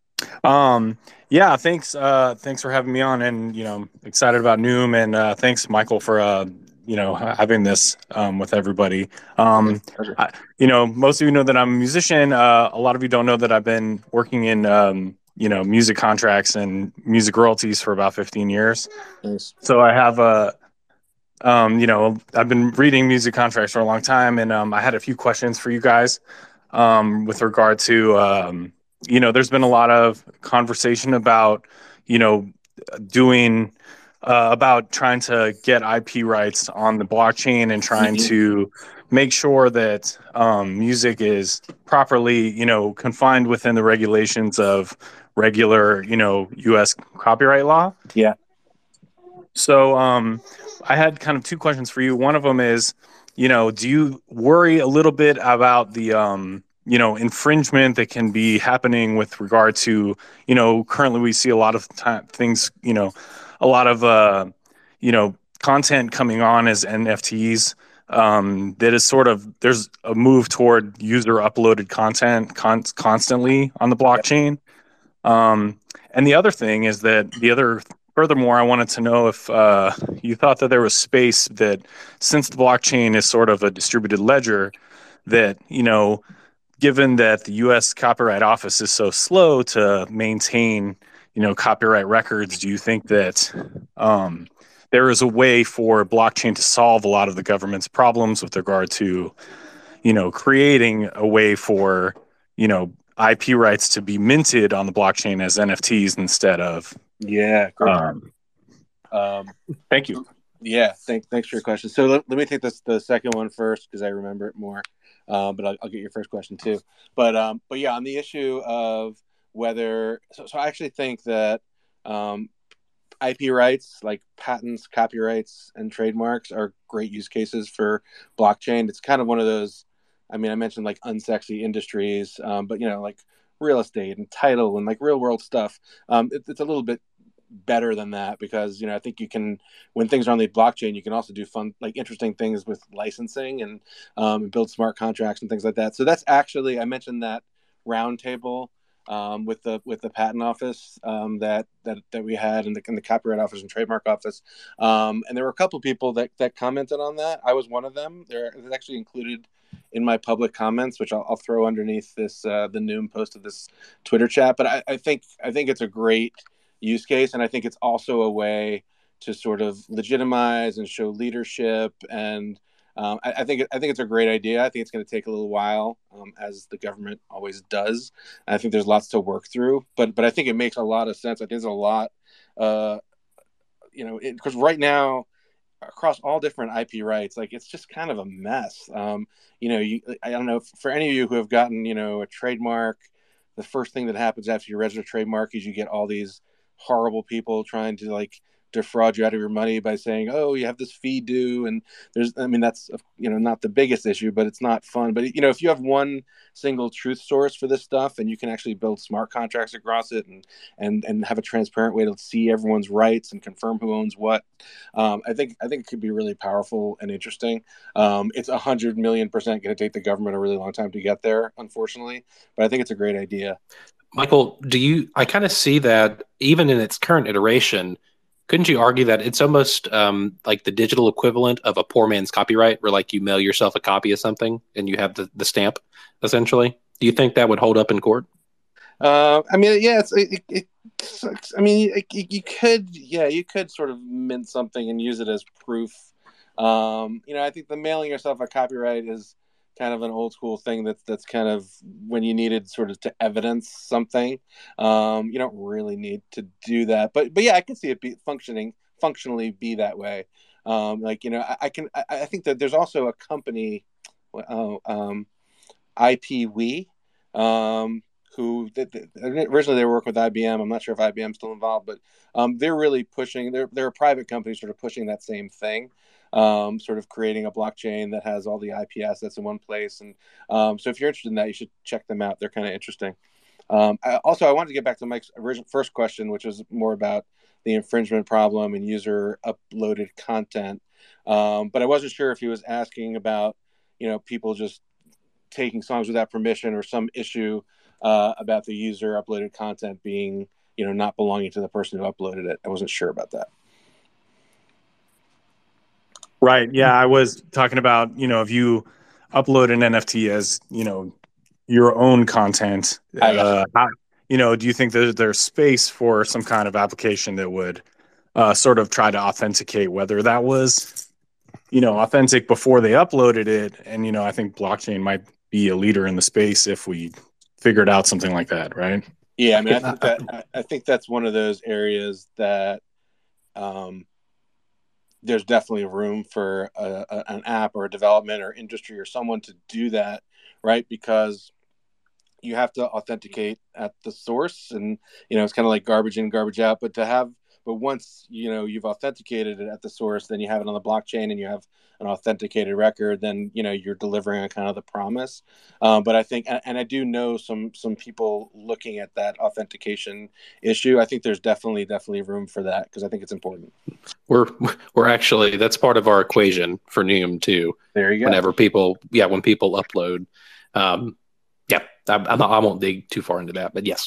Um, yeah, thanks. Uh, thanks for having me on, and you know, excited about Noom, and uh, thanks, Michael, for uh, you know, having this um, with everybody. Um, I, you know, most of you know that I'm a musician. Uh, a lot of you don't know that I've been working in um, you know, music contracts and music royalties for about fifteen years. Nice. So I have a Um, you know, I've been reading music contracts for a long time, and um, I had a few questions for you guys um, with regard to, um, you know, there's been a lot of conversation about, you know, doing, uh, about trying to get I P rights on the blockchain and trying Mhm. to make sure that um, music is properly, you know, confined within the regulations of regular, you know, U S copyright law. Yeah. So um, I had kind of two questions for you. One of them is, you know, do you worry a little bit about the, um, you know, infringement that can be happening with regard to, you know, currently we see a lot of time, things, you know, a lot of, uh, you know, content coming on as N F Ts um, that is sort of, there's a move toward user uploaded content con- constantly on the blockchain. Um, and the other thing is that the other Furthermore, I wanted to know if uh, you thought that there was space that, since the blockchain is sort of a distributed ledger, that, you know, given that the U S Copyright Office is so slow to maintain, you know, copyright records, do you think that um, there is a way for blockchain to solve a lot of the government's problems with regard to, you know, creating a way for, you know, I P rights to be minted on the blockchain as N F Ts instead of Yeah. Great. Um, Um, thank you. yeah. Thank, thanks for your question. So let, let me take this the second one first because I remember it more. Um, but I'll, I'll get your first question too. But um, but yeah, on the issue of whether so, so I actually think that um, I P rights, like patents, copyrights, and trademarks, are great use cases for blockchain. It's kind of one of those. I mean, I mentioned like unsexy industries, um, but you know, like real estate and title and like real world stuff. Um, it, it's a little bit better than that, because, you know, I think you can, when things are on the blockchain, you can also do fun, like interesting things with licensing and um, build smart contracts and things like that. So that's actually, I mentioned that roundtable um, with the with the patent office um, that that that we had in the in the copyright office and trademark office, um, and there were a couple of people that that commented on that. I was one of them. There it was actually included in my public comments, which I'll, I'll throw underneath this uh, the Noom post of this Twitter chat. But I, I think I think it's a great use case, and I think it's also a way to sort of legitimize and show leadership. And um, I, I think I think it's a great idea. I think it's going to take a little while, um, as the government always does. I think there's lots to work through, but but I think it makes a lot of sense. I think there's a lot, uh, you know, because right now, across all different I P rights, like it's just kind of a mess. Um, you know, you, I don't know, for any of you who have gotten, you know, a trademark, the first thing that happens after you register a trademark is you get all these horrible people trying to like defraud you out of your money by saying, oh, you have this fee due. And there's, I mean, that's, you know, not the biggest issue, but it's not fun. But, you know, if you have one single truth source for this stuff and you can actually build smart contracts across it and, and, and have a transparent way to see everyone's rights and confirm who owns what, um, I think, I think it could be really powerful and interesting. Um, it's a hundred million percent going to take the government a really long time to get there, unfortunately, but I think it's a great idea. Michael, do you, I kind of see that even in its current iteration, couldn't you argue that it's almost um, like the digital equivalent of a poor man's copyright, where like you mail yourself a copy of something and you have the, the stamp, essentially? Do you think that would hold up in court? Uh, I mean, yeah, it's, it, it sucks. I mean, it, you could, yeah, you could sort of mint something and use it as proof. Um, you know, I think the mailing yourself a copyright is kind of an old school thing that's that's kind of when you needed sort of to evidence something. Um, you don't really need to do that, but but yeah, I can see it be functioning functionally be that way. Um, like, you know, I, I can I, I think that there's also a company, uh, um, I P We, um, who they, they, originally they were working with I B M. I'm not sure if I B M is still involved, but um, they're really pushing. They're they're a private company, sort of pushing that same thing. Um, sort of creating a blockchain that has all the I P assets in one place. And um, so if you're interested in that, you should check them out. They're kind of interesting. Um, I, also, I wanted to get back to Mike's original first question, which was more about the infringement problem and user uploaded content. Um, but I wasn't sure if he was asking about, you know, people just taking songs without permission or some issue uh, about the user uploaded content being, you know, not belonging to the person who uploaded it. I wasn't sure about that. Right. Yeah, I was talking about, you know, if you upload an N F T as, you know, your own content, uh, how, you know, do you think that there's space for some kind of application that would uh, sort of try to authenticate whether that was, you know, authentic before they uploaded it? And, you know, I think blockchain might be a leader in the space if we figured out something like that, right? Yeah, I mean, I think that I think that's one of those areas that um, there's definitely room for a, a, an app or a development or industry or someone to do that, right? Because you have to authenticate at the source, and you know it's kind of like garbage in, garbage out. But to have, but once you know you've authenticated it at the source, then you have it on the blockchain, and you have an authenticated record. Then you know you're delivering on kind of the promise. Um, but I think, and, and I do know some some people looking at that authentication issue. I think there's definitely definitely room for that because I think it's important. We're we're actually that's part of our equation for Noom too. There you go. Whenever people, yeah, when people upload, um, yeah, I, I'm not, I won't dig too far into that, but yes.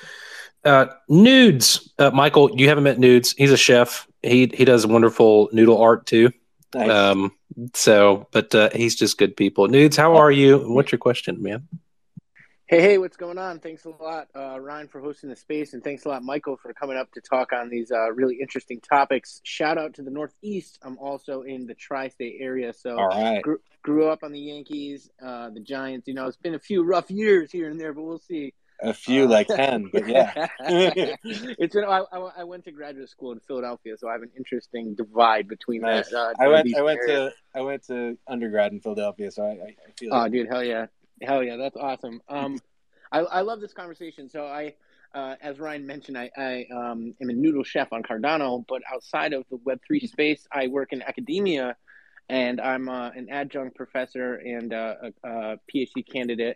Uh, nudes, uh, Michael, you haven't met Nudes. He's a chef. He he does wonderful noodle art too. Nice. Um, so, but uh, he's just good people. Nudes, how are you? What's your question, man? Hey, hey, what's going on? Thanks a lot, uh, Ryan, for hosting the space, and thanks a lot, Michael, for coming up to talk on these uh, really interesting topics. Shout out to the Northeast. I'm also in the tri-state area, so all right. Grew, grew up on the Yankees, uh, the Giants. You know, it's been a few rough years here and there, but we'll see. A few, uh, like ten, but yeah. It's been, I, I went to graduate school in Philadelphia, so I have an interesting divide between nice. that. Uh, I went, I went to, I went to undergrad in Philadelphia, so I, I feel. Oh, dude, hell yeah, hell yeah, that's awesome. Um, I, I love this conversation. So I, uh, as Ryan mentioned, I, I um, am a noodle chef on Cardano, but outside of the Web three space, I work in academia, and I'm uh, an adjunct professor and uh, a, a PhD candidate.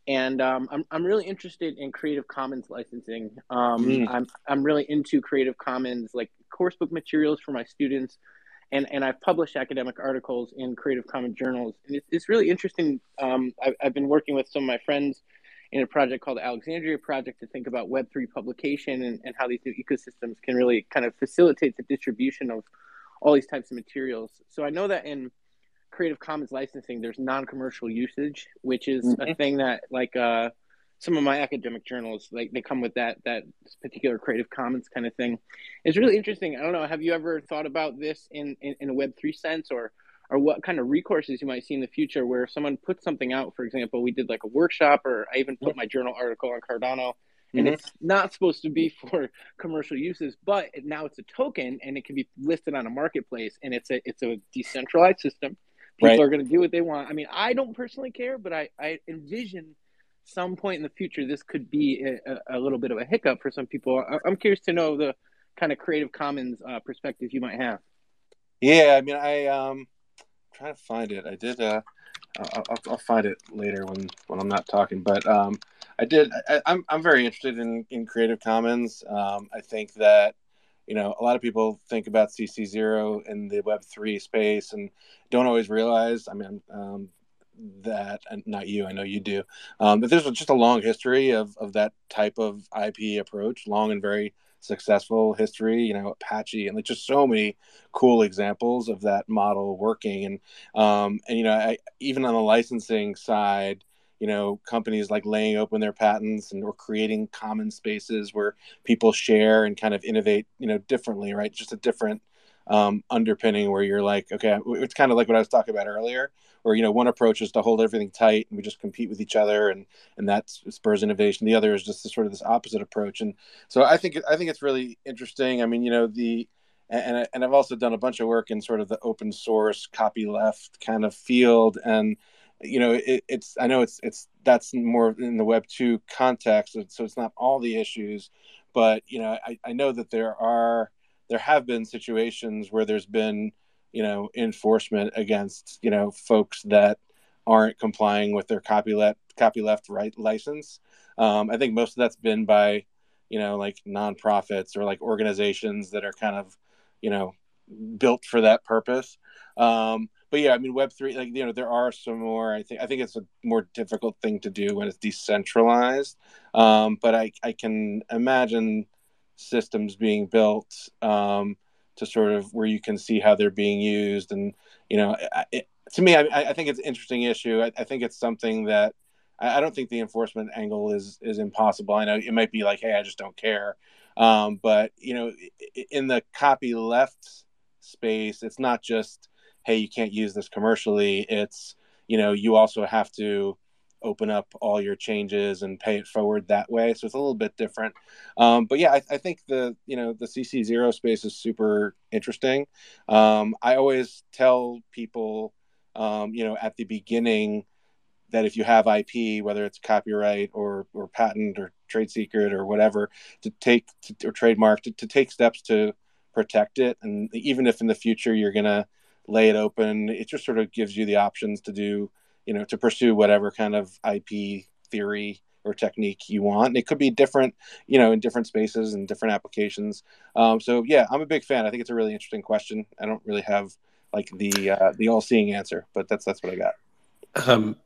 And um, I'm I'm really interested in Creative Commons licensing. Um, Mm. I'm I'm really into Creative Commons, like coursebook materials for my students, and and I've published academic articles in Creative Commons journals. And it's it's really interesting. Um, I've I've been working with some of my friends in a project called the Alexandria Project to think about Web three publication and, and how these new ecosystems can really kind of facilitate the distribution of all these types of materials. So I know that in Creative Commons licensing, there's non-commercial usage, which is Mm-hmm. a thing that like uh, some of my academic journals, like they come with that that particular Creative Commons kind of thing. It's really interesting. I don't know. Have you ever thought about this in, in, in a Web three sense, or or what kind of recourses you might see in the future where if someone puts something out? For example, we did like a workshop, or I even put my journal article on Cardano, and Mhm. it's not supposed to be for commercial uses, but now it's a token and it can be listed on a marketplace, and it's a it's a decentralized system. People Right. are going to do what they want. I mean, I don't personally care, but I, I envision some point in the future this could be a, a little bit of a hiccup for some people. I, I'm curious to know the kind of Creative Commons uh, perspective you might have. Yeah, I mean, I um, trying to find it. I did. Uh, I'll, I'll, I'll find it later when, when I'm not talking. But um, I did. I, I'm I'm very interested in, in Creative Commons. Um, I think that, you know, a lot of people think about C C zero in the Web three space and don't always realize. I mean, um, that and not you. I know you do. Um, but there's just a long history of of that type of I P approach. Long and very successful history. You know, Apache and like just so many cool examples of that model working. And um, and you know, I, even on the licensing side, you know, companies like laying open their patents and or creating common spaces where people share and kind of innovate, you know, differently, right? Just a different um, underpinning where you're like, okay, it's kind of like what I was talking about earlier, where, you know, one approach is to hold everything tight and we just compete with each other and, and that spurs innovation. The other is just this, sort of this opposite approach. And so I think, I think it's really interesting. I mean, you know, the, and, and I've also done a bunch of work in sort of the open source copyleft kind of field. And, you know, it, it's, I know it's, it's, that's more in the Web two context. So it's not all the issues, but, you know, I, I know that there are, there have been situations where there's been, you know, enforcement against, you know, folks that aren't complying with their copyleft, copyleft right license. Um, I think most of that's been by, you know, like nonprofits or like organizations that are kind of, you know, built for that purpose. Um, but yeah, I mean, Web three, like, you know, there are some more, I think, I think it's a more difficult thing to do when it's decentralized. Um, but I, I can imagine systems being built um, to sort of where you can see how they're being used. And, you know, it, to me, I, I think it's an interesting issue. I, I think it's something that I, I don't think the enforcement angle is, is impossible. I know it might be like, hey, I just don't care. Um, but, you know, in the copy left space, it's not just, hey, you can't use this commercially. It's, you know, you also have to open up all your changes and pay it forward that way. So it's a little bit different. Um, but yeah, I, I think the, you know, the C C zero space is super interesting. Um, I always tell people, um, you know, at the beginning that if you have I P, whether it's copyright or, or patent or trade secret or whatever, to take to, or trademark, to, to take steps to protect it. And even if in the future you're going to lay it open, it just sort of gives you the options to do, you know, to pursue whatever kind of I P theory or technique you want. And it could be different, you know, in different spaces and different applications. Um, so yeah, I'm a big fan. I think it's a really interesting question. I don't really have like the uh, the all-seeing answer, but that's that's what I got. Um,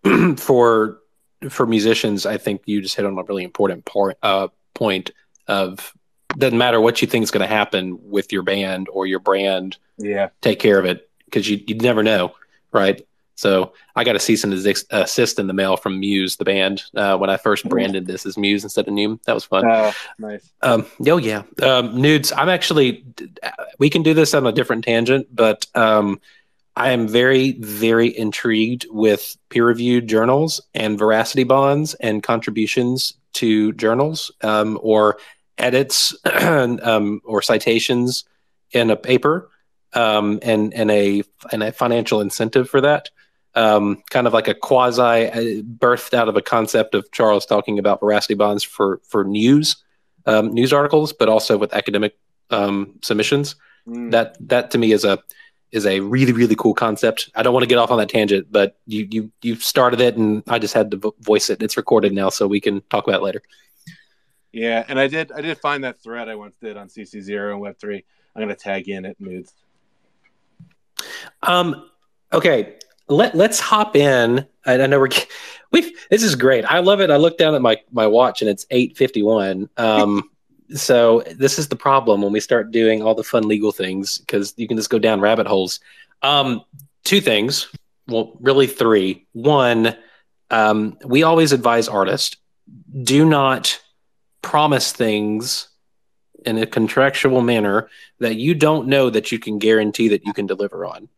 for for musicians, I think you just hit on a really important part, uh, point of doesn't matter what you think is going to happen with your band or your brand. Yeah, take care of it because you you never know, right? So I got a cease and assist in the mail from Muse, the band, uh, when I first branded this as Muse instead of Noom. That was fun. Oh, nice. Um, oh, yeah. Um, nudes, I'm actually, we can do this on a different tangent, but um, I am very, very intrigued with peer-reviewed journals and veracity bonds and contributions to journals um, or edits um, or citations in a paper um, and, and, a, and a financial incentive for that. Um, kind of like a quasi uh, birthed out of a concept of Charles talking about veracity bonds for, for news, um, news articles, but also with academic um, submissions. Mm. That, that to me is a, is a really, really cool concept. I don't want to get off on that tangent, but you you you started it, and I just had to vo- voice it. It's recorded now, so we can talk about it later. Yeah, and I did I did find that thread I once did on C C zero and Web three. I'm going to tag in it moods. Um, okay, let let's hop in. I, I know we're we. This is great. I love it. I look down at my my watch and it's eight fifty-one. Um, so this is the problem when we start doing all the fun legal things, because you can just go down rabbit holes. Um, two things. Well, really three. One, um, we always advise artists, do not promise things in a contractual manner that you don't know that you can guarantee that you can deliver on.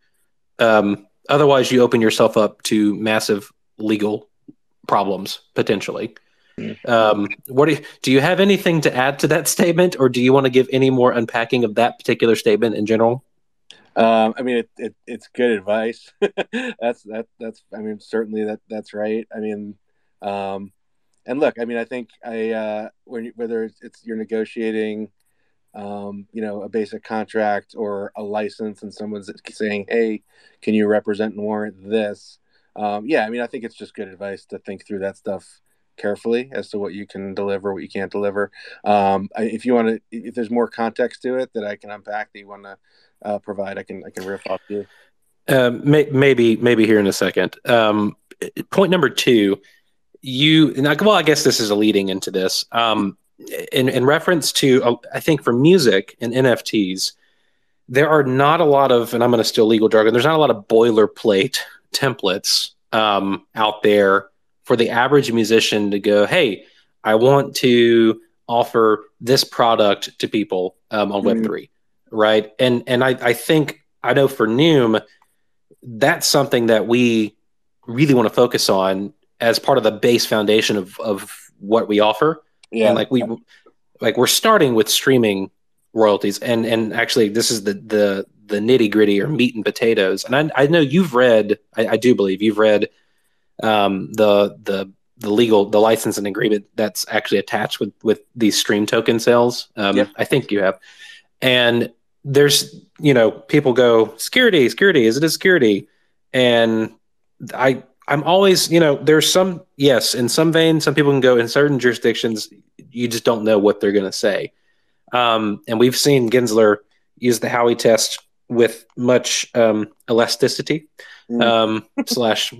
Um, otherwise, you open yourself up to massive legal problems potentially. Um, what do you, do you have anything to add to that statement, or do you want to give any more unpacking of that particular statement in general? Um, I mean, it, it, it's good advice. that's that that's. I mean, certainly that that's right. I mean, um, and look, I mean, I think I uh, when whether it's, it's you're negotiating, um, you know, a basic contract or a license, and someone's saying, "Hey, can you represent and warrant this?" Um, yeah, I mean, I think it's just good advice to think through that stuff carefully as to what you can deliver, what you can't deliver. Um, I, if you want to, if there's more context to it that I can unpack that you want to uh, provide, I can I can riff off you. Um, may, maybe maybe here in a second. Um, point number two, you and I, well, I guess this is a leading into this. Um, in in reference to, uh, I think for music and N F Ts, there are not a lot of, and I'm going to steal legal jargon. There's not a lot of boilerplate templates um, out there for the average musician to go, hey, I want to offer this product to people um, on Web three, mm-hmm. right? And and I, I think, I know for Noom, that's something that we really want to focus on as part of the base foundation of, of what we offer. Yeah. And like we, like we're starting with streaming royalties, and and actually this is the the the nitty gritty or meat and potatoes. And I I know you've read, I, I do believe you've read um, the the the legal the licensing agreement that's actually attached with with these stream token sales. Um, yep. I think you have, and there's you know people go security security is it a security, and I I'm always you know there's some yes in some vein some people can go in certain jurisdictions you just don't know what they're going to say. Um, and we've seen Gensler use the Howey test with much um, elasticity, mm. um, slash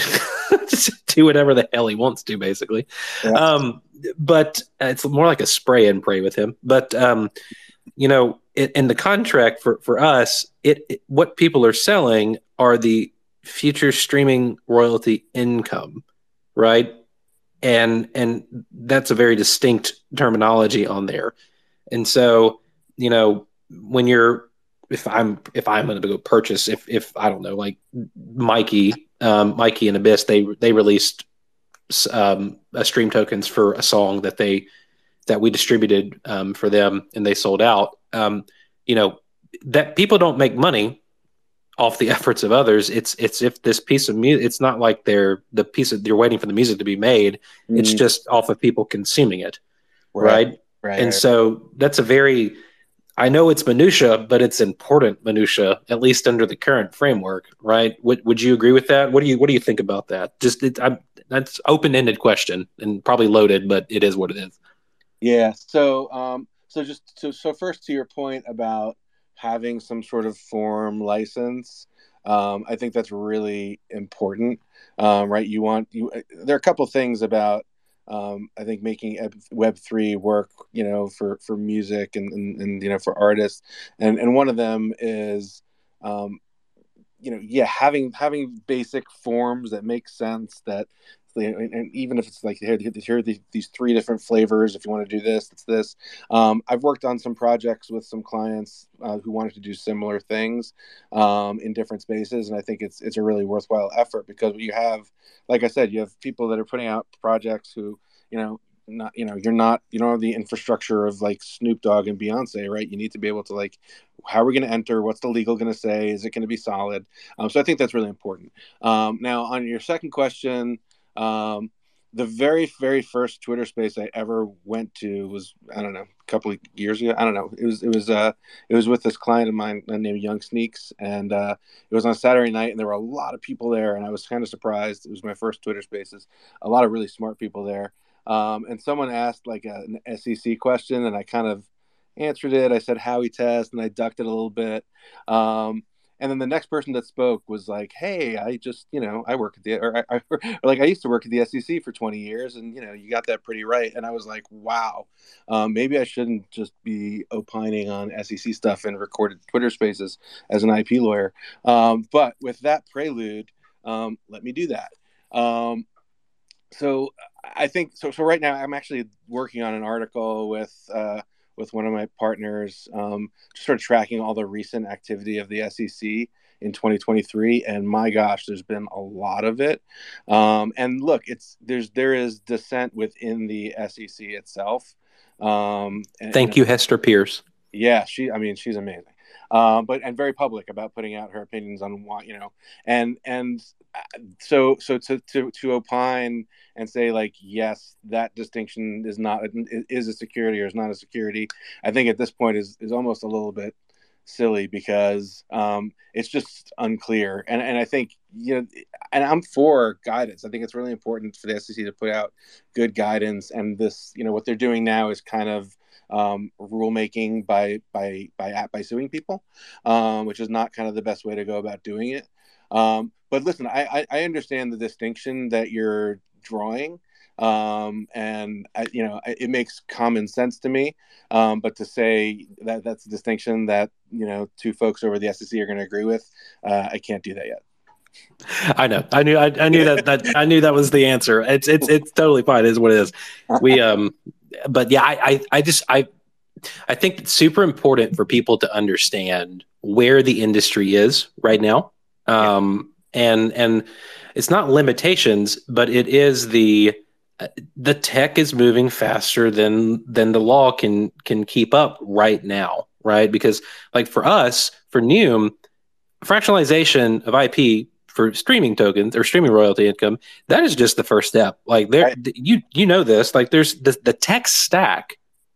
do whatever the hell he wants to, basically. Yeah. Um, but it's more like a spray and pray with him. But, um, you know, it, in the contract for, for us, it, it what people are selling are the future streaming royalty income, right? And and that's a very distinct terminology on there. And so, you know, when you're, if I'm, if I'm going to go purchase, if, if I don't know, like Mikey, um, Mikey and Abyss, they, they released um, a stream tokens for a song that they, that we distributed um, for them and they sold out. Um, you know, that people don't make money off the efforts of others. It's, it's if this piece of music, it's not like they're the piece of, you're waiting for the music to be made. Mm-hmm. It's just off of people consuming it. Right. right? Right, and right. So that's a very, I know it's minutia, but it's important minutia, at least under the current framework, right? Would Would you agree with that? What do you What do you think about that? Just it, I'm, that's open ended question and probably loaded, but it is what it is. Yeah. So, um, so just so so first to your point about having some sort of form license, um, I think that's really important, um, right? You want you. There are a couple things about. Um, I think making Web three work, you know, for, for music and, and, and, you know, for artists. And, and one of them is, um, you know, yeah, having, having basic forms that make sense that, and, and even if it's like, here, here are the, these three different flavors, if you want to do this, it's this. Um, I've worked on some projects with some clients uh, who wanted to do similar things um, in different spaces. And I think it's, it's a really worthwhile effort because you have, like I said, you have people that are putting out projects who, you know, not, you know, you're not, you don't have the infrastructure of like Snoop Dogg and Beyonce, right? You need to be able to like, how are we going to enter? What's the legal going to say? Is it going to be solid? Um, so I think that's really important. Um, now on your second question, um, the very, very first Twitter space I ever went to was, I don't know, a couple of years ago. I don't know. It was, it was, uh, it was with this client of mine named Young Sneaks. And, uh, it was on Saturday night and there were a lot of people there. And I was kind of surprised. It was my first Twitter spaces, a lot of really smart people there. Um, and someone asked like a, an S E C question and I kind of answered it. I said, Howie test, and I ducked it a little bit. Um, And then the next person that spoke was like, "Hey, I just, you know, I work at the, or, I, I, or like I used to work at the S E C for twenty years, and you know, you got that pretty right." And I was like, "Wow, um, maybe I shouldn't just be opining on S E C stuff in recorded Twitter Spaces as an I P lawyer." Um, but with that prelude, um, let me do that. Um, so I think so. So right now, I'm actually working on an article with. Uh, with one of my partners, um, just sort of tracking all the recent activity of the S E C in twenty twenty-three. And my gosh, there's been a lot of it. Um, and look, it's there's there is dissent within the S E C itself. Um, and, Thank you, Hester Pierce. Yeah, she. I mean, she's amazing. Um, but and very public about putting out her opinions on what you know, and and so so to to to opine and say like yes, that distinction is not is a security or is not a security. I think at this point is is almost a little bit silly because um, it's just unclear. And and I think you know, and I'm for guidance. I think it's really important for the S E C to put out good guidance. And this you know what they're doing now is kind of um, rulemaking by by by by suing people, um, which is not kind of the best way to go about doing it. Um, but listen, I, I understand the distinction that you're drawing, um, and I, you know it makes common sense to me. Um, but to say that that's a distinction that you know two folks over the S E C are going to agree with, uh, I can't do that yet. I know. I knew. I, I knew that, that. I knew that was the answer. It's. It's. It's totally fine. It is what it is. We. Um. But yeah, I. I, I just. I. I think it's super important for people to understand where the industry is right now. Um. Yeah. And and it's not limitations, but it is the. The tech is moving faster than than the law can can keep up right now, right? Because like for us, for Noom, fractionalization of I P for streaming tokens or streaming royalty income, that is just the first step. Like there, right. you you know this. Like there's the, the tech stack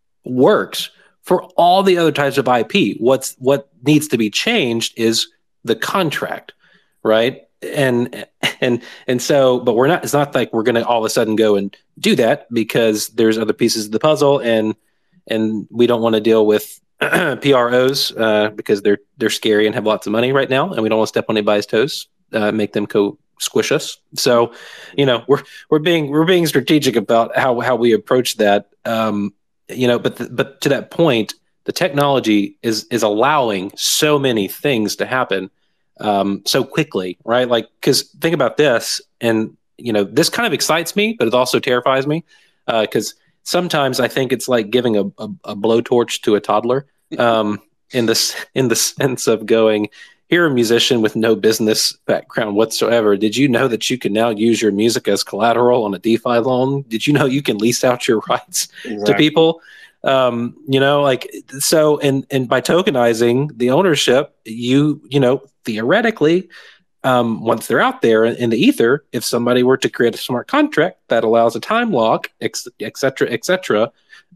works for all the other types of I P. What's what needs to be changed is the contract, right? And and and so, but we're not. It's not like we're going to all of a sudden go and do that because there's other pieces of the puzzle, and and we don't want to deal with P R Os uh, because they're they're scary and have lots of money right now, and we don't want to step on anybody's toes, uh, make them co squish us. So, you know, we're we're being we're being strategic about how how we approach that. Um, you know, but the, but to that point, the technology is is allowing so many things to happen um, so quickly, right? Like, because think about this, and you know, this kind of excites me, but it also terrifies me because. Uh, Sometimes I think it's like giving a, a, a blowtorch to a toddler um, in this in the sense of going, here, a musician with no business background whatsoever. Did you know that you can now use your music as collateral on a DeFi loan? Did you know you can lease out your rights exactly. to people? Um, you know, like so, and and by tokenizing the ownership, you you know theoretically. Um, once they're out there in the ether, if somebody were to create a smart contract that allows a time lock, et cetera, et cetera,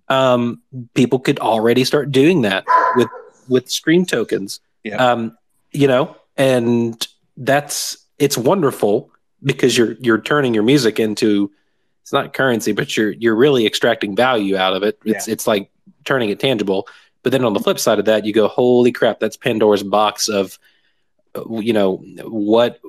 um, people could already start doing that with with stream tokens. Yeah. Um, you know, and that's it's wonderful because you're you're turning your music into it's not currency, but you're you're really extracting value out of it. It's yeah. it's like turning it tangible. But then on the flip side of that, you go, holy crap, that's Pandora's box of you know what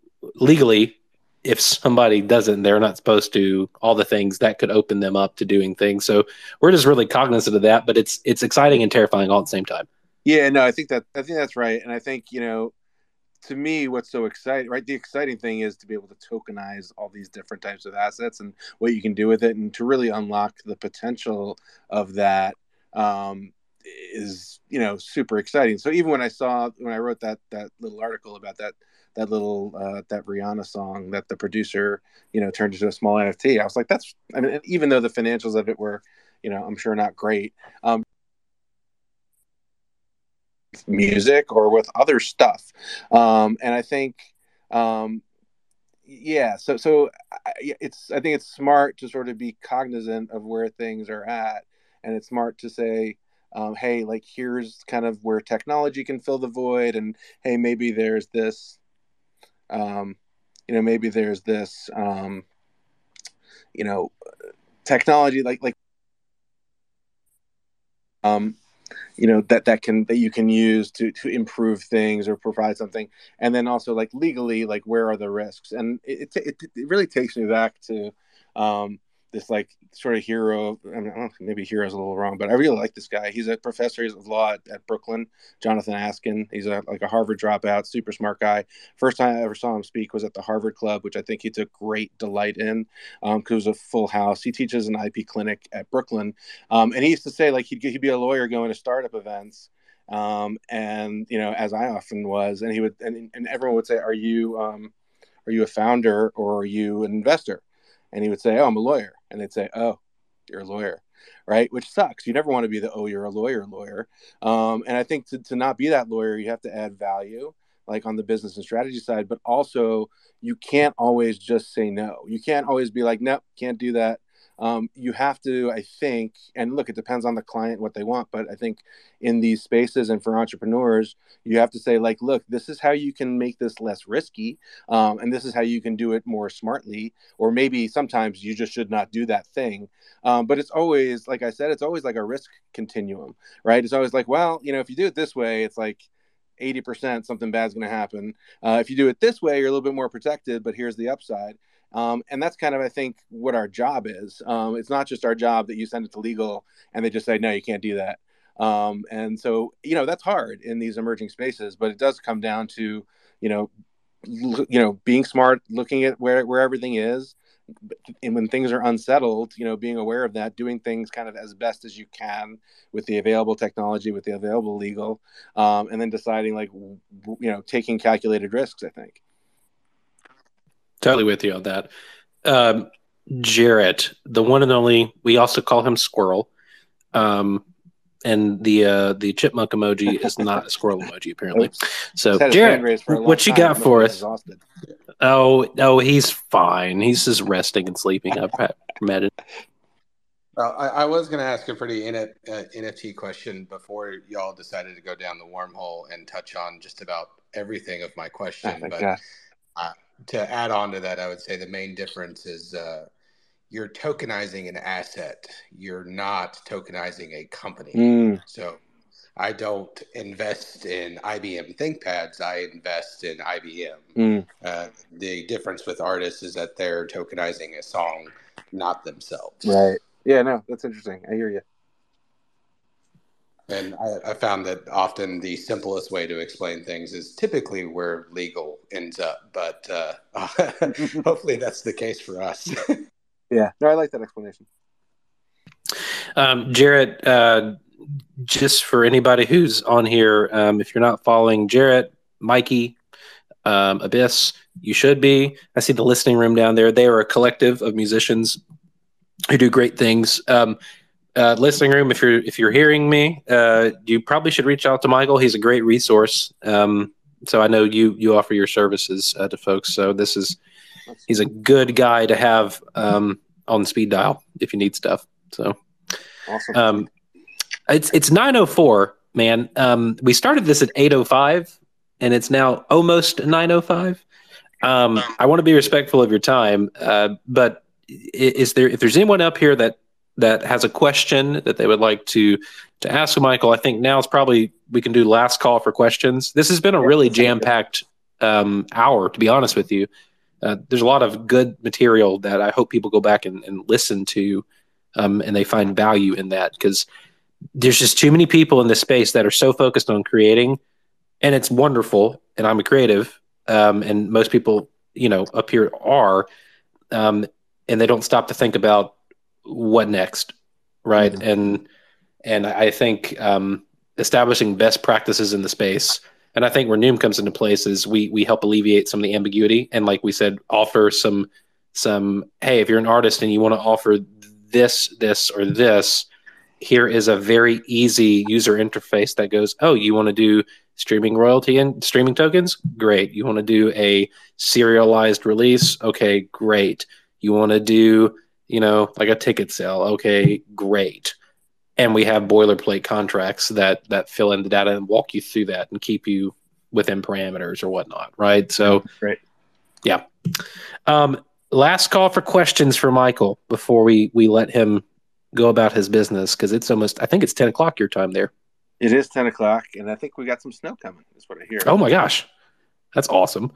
legally if somebody doesn't they're not supposed to all the things that could open them up to doing things. So we're just really cognizant of that, but it's it's exciting and terrifying all at the same time. Yeah, no, I think that I think that's right. And I think, you know, to me, what's so exciting, right? The exciting thing is to be able to tokenize all these different types of assets and what you can do with it, and to really unlock the potential of that. Um, is you know super exciting. So even when I saw when I wrote that that little article about that that little uh, that Rihanna song that the producer you know turned into a small N F T, I was like, that's I mean, even though the financials of it were you know I'm sure not great, um, music or with other stuff, um, and I think um, yeah. So so I, it's I think it's smart to sort of be cognizant of where things are at, and it's smart to say, um, hey, like here's kind of where technology can fill the void, and hey, maybe there's this, um, you know, maybe there's this, um, you know, technology like like. Um, you know that that can that you can use to to improve things or provide something, and then also like legally, like where are the risks? And it it, it really takes me back to um this like sort of hero. I mean, I don't know, maybe hero is a little wrong, but I really like this guy. He's a professor of law at, at Brooklyn, Jonathan Askin. He's a like a Harvard dropout, super smart guy. First time I ever saw him speak was at the Harvard Club, which I think he took great delight in, um because it was a full house. He teaches an I P clinic at Brooklyn, um and he used to say like he'd he'd be a lawyer going to startup events, um and you know, as I often was, and he would and, and everyone would say, are you um are you a founder or are you an investor? And he would say, oh, I'm a lawyer. And they'd say, oh, you're a lawyer, right? Which sucks. You never want to be the, oh, you're a lawyer lawyer. Um, and I think to, to not be that lawyer, you have to add value, like on the business and strategy side, but also you can't always just say no. You can't always be like, no, can't do that. Um, you have to, I think, and look, it depends on the client, what they want. But I think in these spaces and for entrepreneurs, you have to say like, look, this is how you can make this less risky. Um, and this is how you can do it more smartly. Or maybe sometimes you just should not do that thing. Um, but it's always, like I said, it's always like a risk continuum, right? It's always like, well, you know, if you do it this way, it's like eighty percent something bad's going to happen. Uh, if you do it this way, you're a little bit more protected, but here's the upside. Um, and that's kind of, I think, what our job is. Um, it's not just our job that you send it to legal and they just say, no, you can't do that. Um, and so, you know, that's hard in these emerging spaces, but it does come down to, you know, l- you know, being smart, looking at where, where everything is. And when things are unsettled, you know, being aware of that, doing things kind of as best as you can with the available technology, with the available legal, um, and then deciding like, w- you know, taking calculated risks, I think. Totally with you on that. Um, Jarrett, the one and only, we also call him Squirrel. Um, and the uh, the chipmunk emoji is not a squirrel emoji, apparently. So, Jarrett, what you got for us? Exhausted. Oh, oh, he's fine. He's just resting and sleeping. I've met it. Well, I, I was going to ask a pretty N F T question before y'all decided to go down the wormhole and touch on just about everything of my question. Oh, but uh, to add on to that, I would say the main difference is uh, you're tokenizing an asset. You're not tokenizing a company. Mm. So I don't invest in I B M ThinkPads. I invest in I B M. Mm. Uh, the difference with artists is that they're tokenizing a song, not themselves. Right. Yeah, no, that's interesting. I hear you. And I, I found that often the simplest way to explain things is typically where legal ends up. But uh, hopefully that's the case for us. Yeah, no, I like that explanation. Um, Jarrett, uh, just for anybody who's on here, um, if you're not following Jarrett, Mikey, um, Abyss, you should be. I see the listening room down there. They are a collective of musicians who do great things. Um, uh, listening room, if you're if you're hearing me, uh, you probably should reach out to Michael. He's a great resource. Um, so I know you you offer your services uh, to folks. So this is he's a good guy to have um, on the speed dial if you need stuff. So awesome. Um, it's it's nine oh four, man. Um, we started this at eight oh five, and it's now almost nine oh five. Um, I want to be respectful of your time, uh, but is there if there's anyone up here that that has a question that they would like to to ask Michael, I think now is probably we can do last call for questions. This has been a really jam-packed um, hour, to be honest with you. Uh, there's a lot of good material that I hope people go back and, and listen to, um, and they find value in that, because there's just too many people in this space that are so focused on creating, and it's wonderful. And I'm a creative, um, and most people, you know, up here are, um, and they don't stop to think about what next, right? Mm-hmm. And and I think um, establishing best practices in the space, and I think where Noom comes into place is we we help alleviate some of the ambiguity, and like we said, offer some some. Hey, if you're an artist and you want to offer this, this, or this, here is a very easy user interface that goes, oh, you want to do streaming royalty and streaming tokens? Great. You want to do a serialized release? Okay, great. You want to do, you know, like a ticket sale? Okay, great. And we have boilerplate contracts that that fill in the data and walk you through that and keep you within parameters or whatnot, right? So, great. Yeah. Um, last call for questions for Michael before we we let him go about his business, because it's almost, I think it's ten o'clock your time there. It is ten o'clock, and I think we got some snow coming, is what I hear. Oh, my gosh. That's awesome.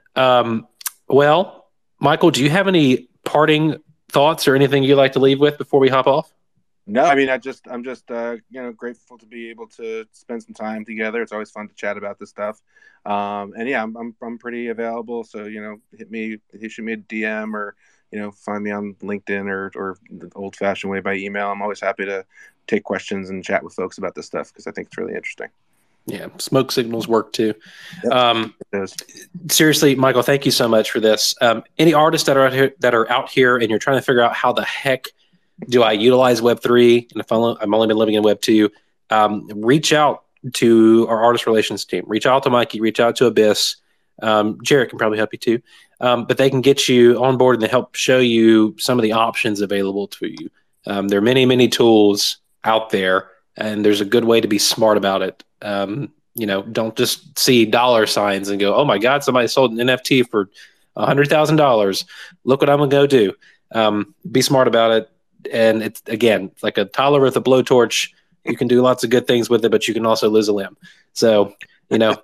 Um, well, Michael, do you have any parting thoughts or anything you'd like to leave with before we hop off? No, I mean, I just, I'm just, uh, you know, grateful to be able to spend some time together. It's always fun to chat about this stuff. Um, and yeah, I'm, I'm, I'm pretty available. So, you know, hit me, shoot me a D M, or, you know, find me on LinkedIn or, or the old fashioned way by email. I'm always happy to take questions and chat with folks about this stuff, because I think it's really interesting. Yeah. Smoke signals work too. Yep, um, it does. Seriously, Michael, thank you so much for this. Um, any artists that are out here, that are out here and you're trying to figure out how the heck do I utilize Web three? And if I'm, I'm only been living in Web two, um, reach out to our artist relations team. Reach out to Mikey. Reach out to Abyss. Um, Jared can probably help you too. Um, but they can get you on board and they help show you some of the options available to you. Um, there are many, many tools out there, and there's a good way to be smart about it. Um, you know, don't just see dollar signs and go, oh my God, somebody sold an N F T for one hundred thousand dollars. Look what I'm going to go do. Um, be smart about it. And it's, again, it's like a toddler with a blowtorch. You can do lots of good things with it, but you can also lose a limb. So, you know,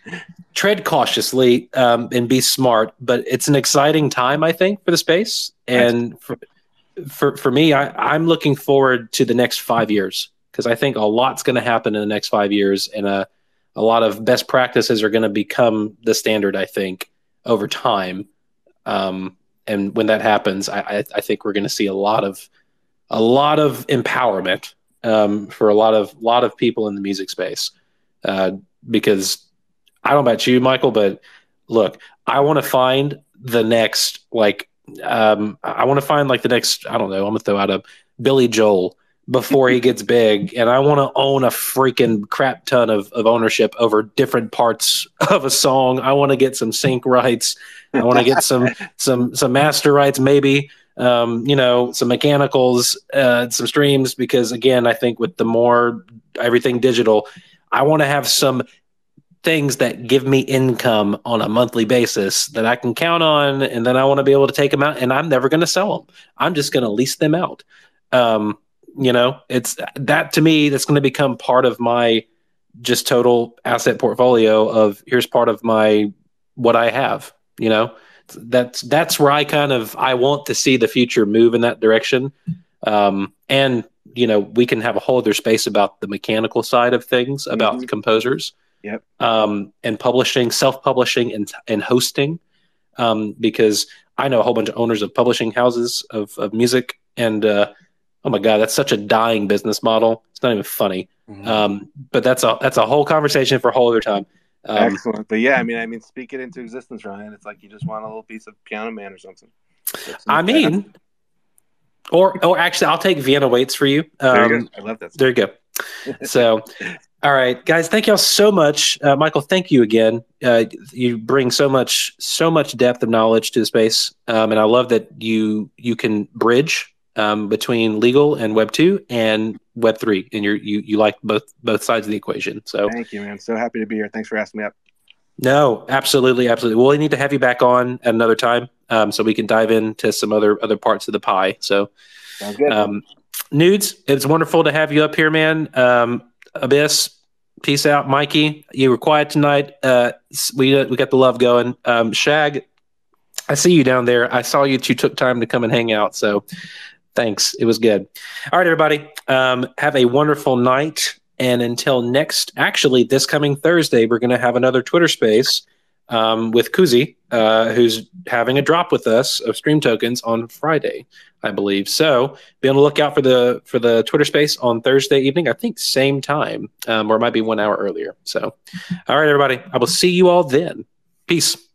tread cautiously um, and be smart. But it's an exciting time, I think, for the space. And for for, for me, I, I'm looking forward to the next five years because I think a lot's going to happen in the next five years. And a, a lot of best practices are going to become the standard, I think, over time. Um, and when that happens, I, I, I think we're going to see a lot of a lot of empowerment um, for a lot of lot of people in the music space. Uh, because I don't know about you, Michael, but look, I want to find the next, like, um, I want to find like the next, I don't know, I'm gonna throw out a Billy Joel before he gets big. And I want to own a freaking crap ton of, of ownership over different parts of a song. I want to get some sync rights. I want to get some, some, some master rights, maybe. Um, you know, some mechanicals, uh, some streams, because again, I think with the more everything digital, I want to have some things that give me income on a monthly basis that I can count on. And then I want to be able to take them out, and I'm never going to sell them. I'm just going to lease them out. Um, you know, it's that to me, that's going to become part of my just total asset portfolio of here's part of my, what I have, you know. That's that's where I kind of I want to see the future move in that direction, um, and you know we can have a whole other space about the mechanical side of things about mm-hmm. composers, yep, um, and publishing, self-publishing, and and hosting, um, because I know a whole bunch of owners of publishing houses of of music, and uh, oh my God, that's such a dying business model. It's not even funny, mm-hmm. um, but that's a that's a whole conversation for a whole other time. Um, Excellent, but yeah, I mean, I mean, speak it into existence, Ryan. It's like you just want a little piece of Piano Man or something. I mean, bad. or or actually, I'll take Vienna Waits for you. Um, there you go. I love that. There you go. So, all right, guys, thank y'all so much, uh, Michael. Thank you again. Uh, you bring so much, so much depth of knowledge to the space, um, and I love that you you can bridge um, between legal and Web two and Web three, and you're, you you like both both sides of the equation. So thank you, man. So happy to be here. Thanks for asking me up. No, absolutely, absolutely. We'll need to have you back on at another time, um, so we can dive into some other other parts of the pie. So, sounds good. Um, Nudes, it's wonderful to have you up here, man. Um, Abyss, peace out, Mikey. You were quiet tonight. Uh, we we got the love going. Um, Shag, I see you down there. I saw you. You took time to come and hang out. So. Thanks. It was good. All right, everybody. Um, have a wonderful night. And until next, actually, this coming Thursday, we're going to have another Twitter space um, with Kuzi, uh, who's having a drop with us of stream tokens on Friday, I believe. So be on the lookout for the for the Twitter space on Thursday evening. I think same time, um, or it might be one hour earlier. So, all right, everybody. I will see you all then. Peace.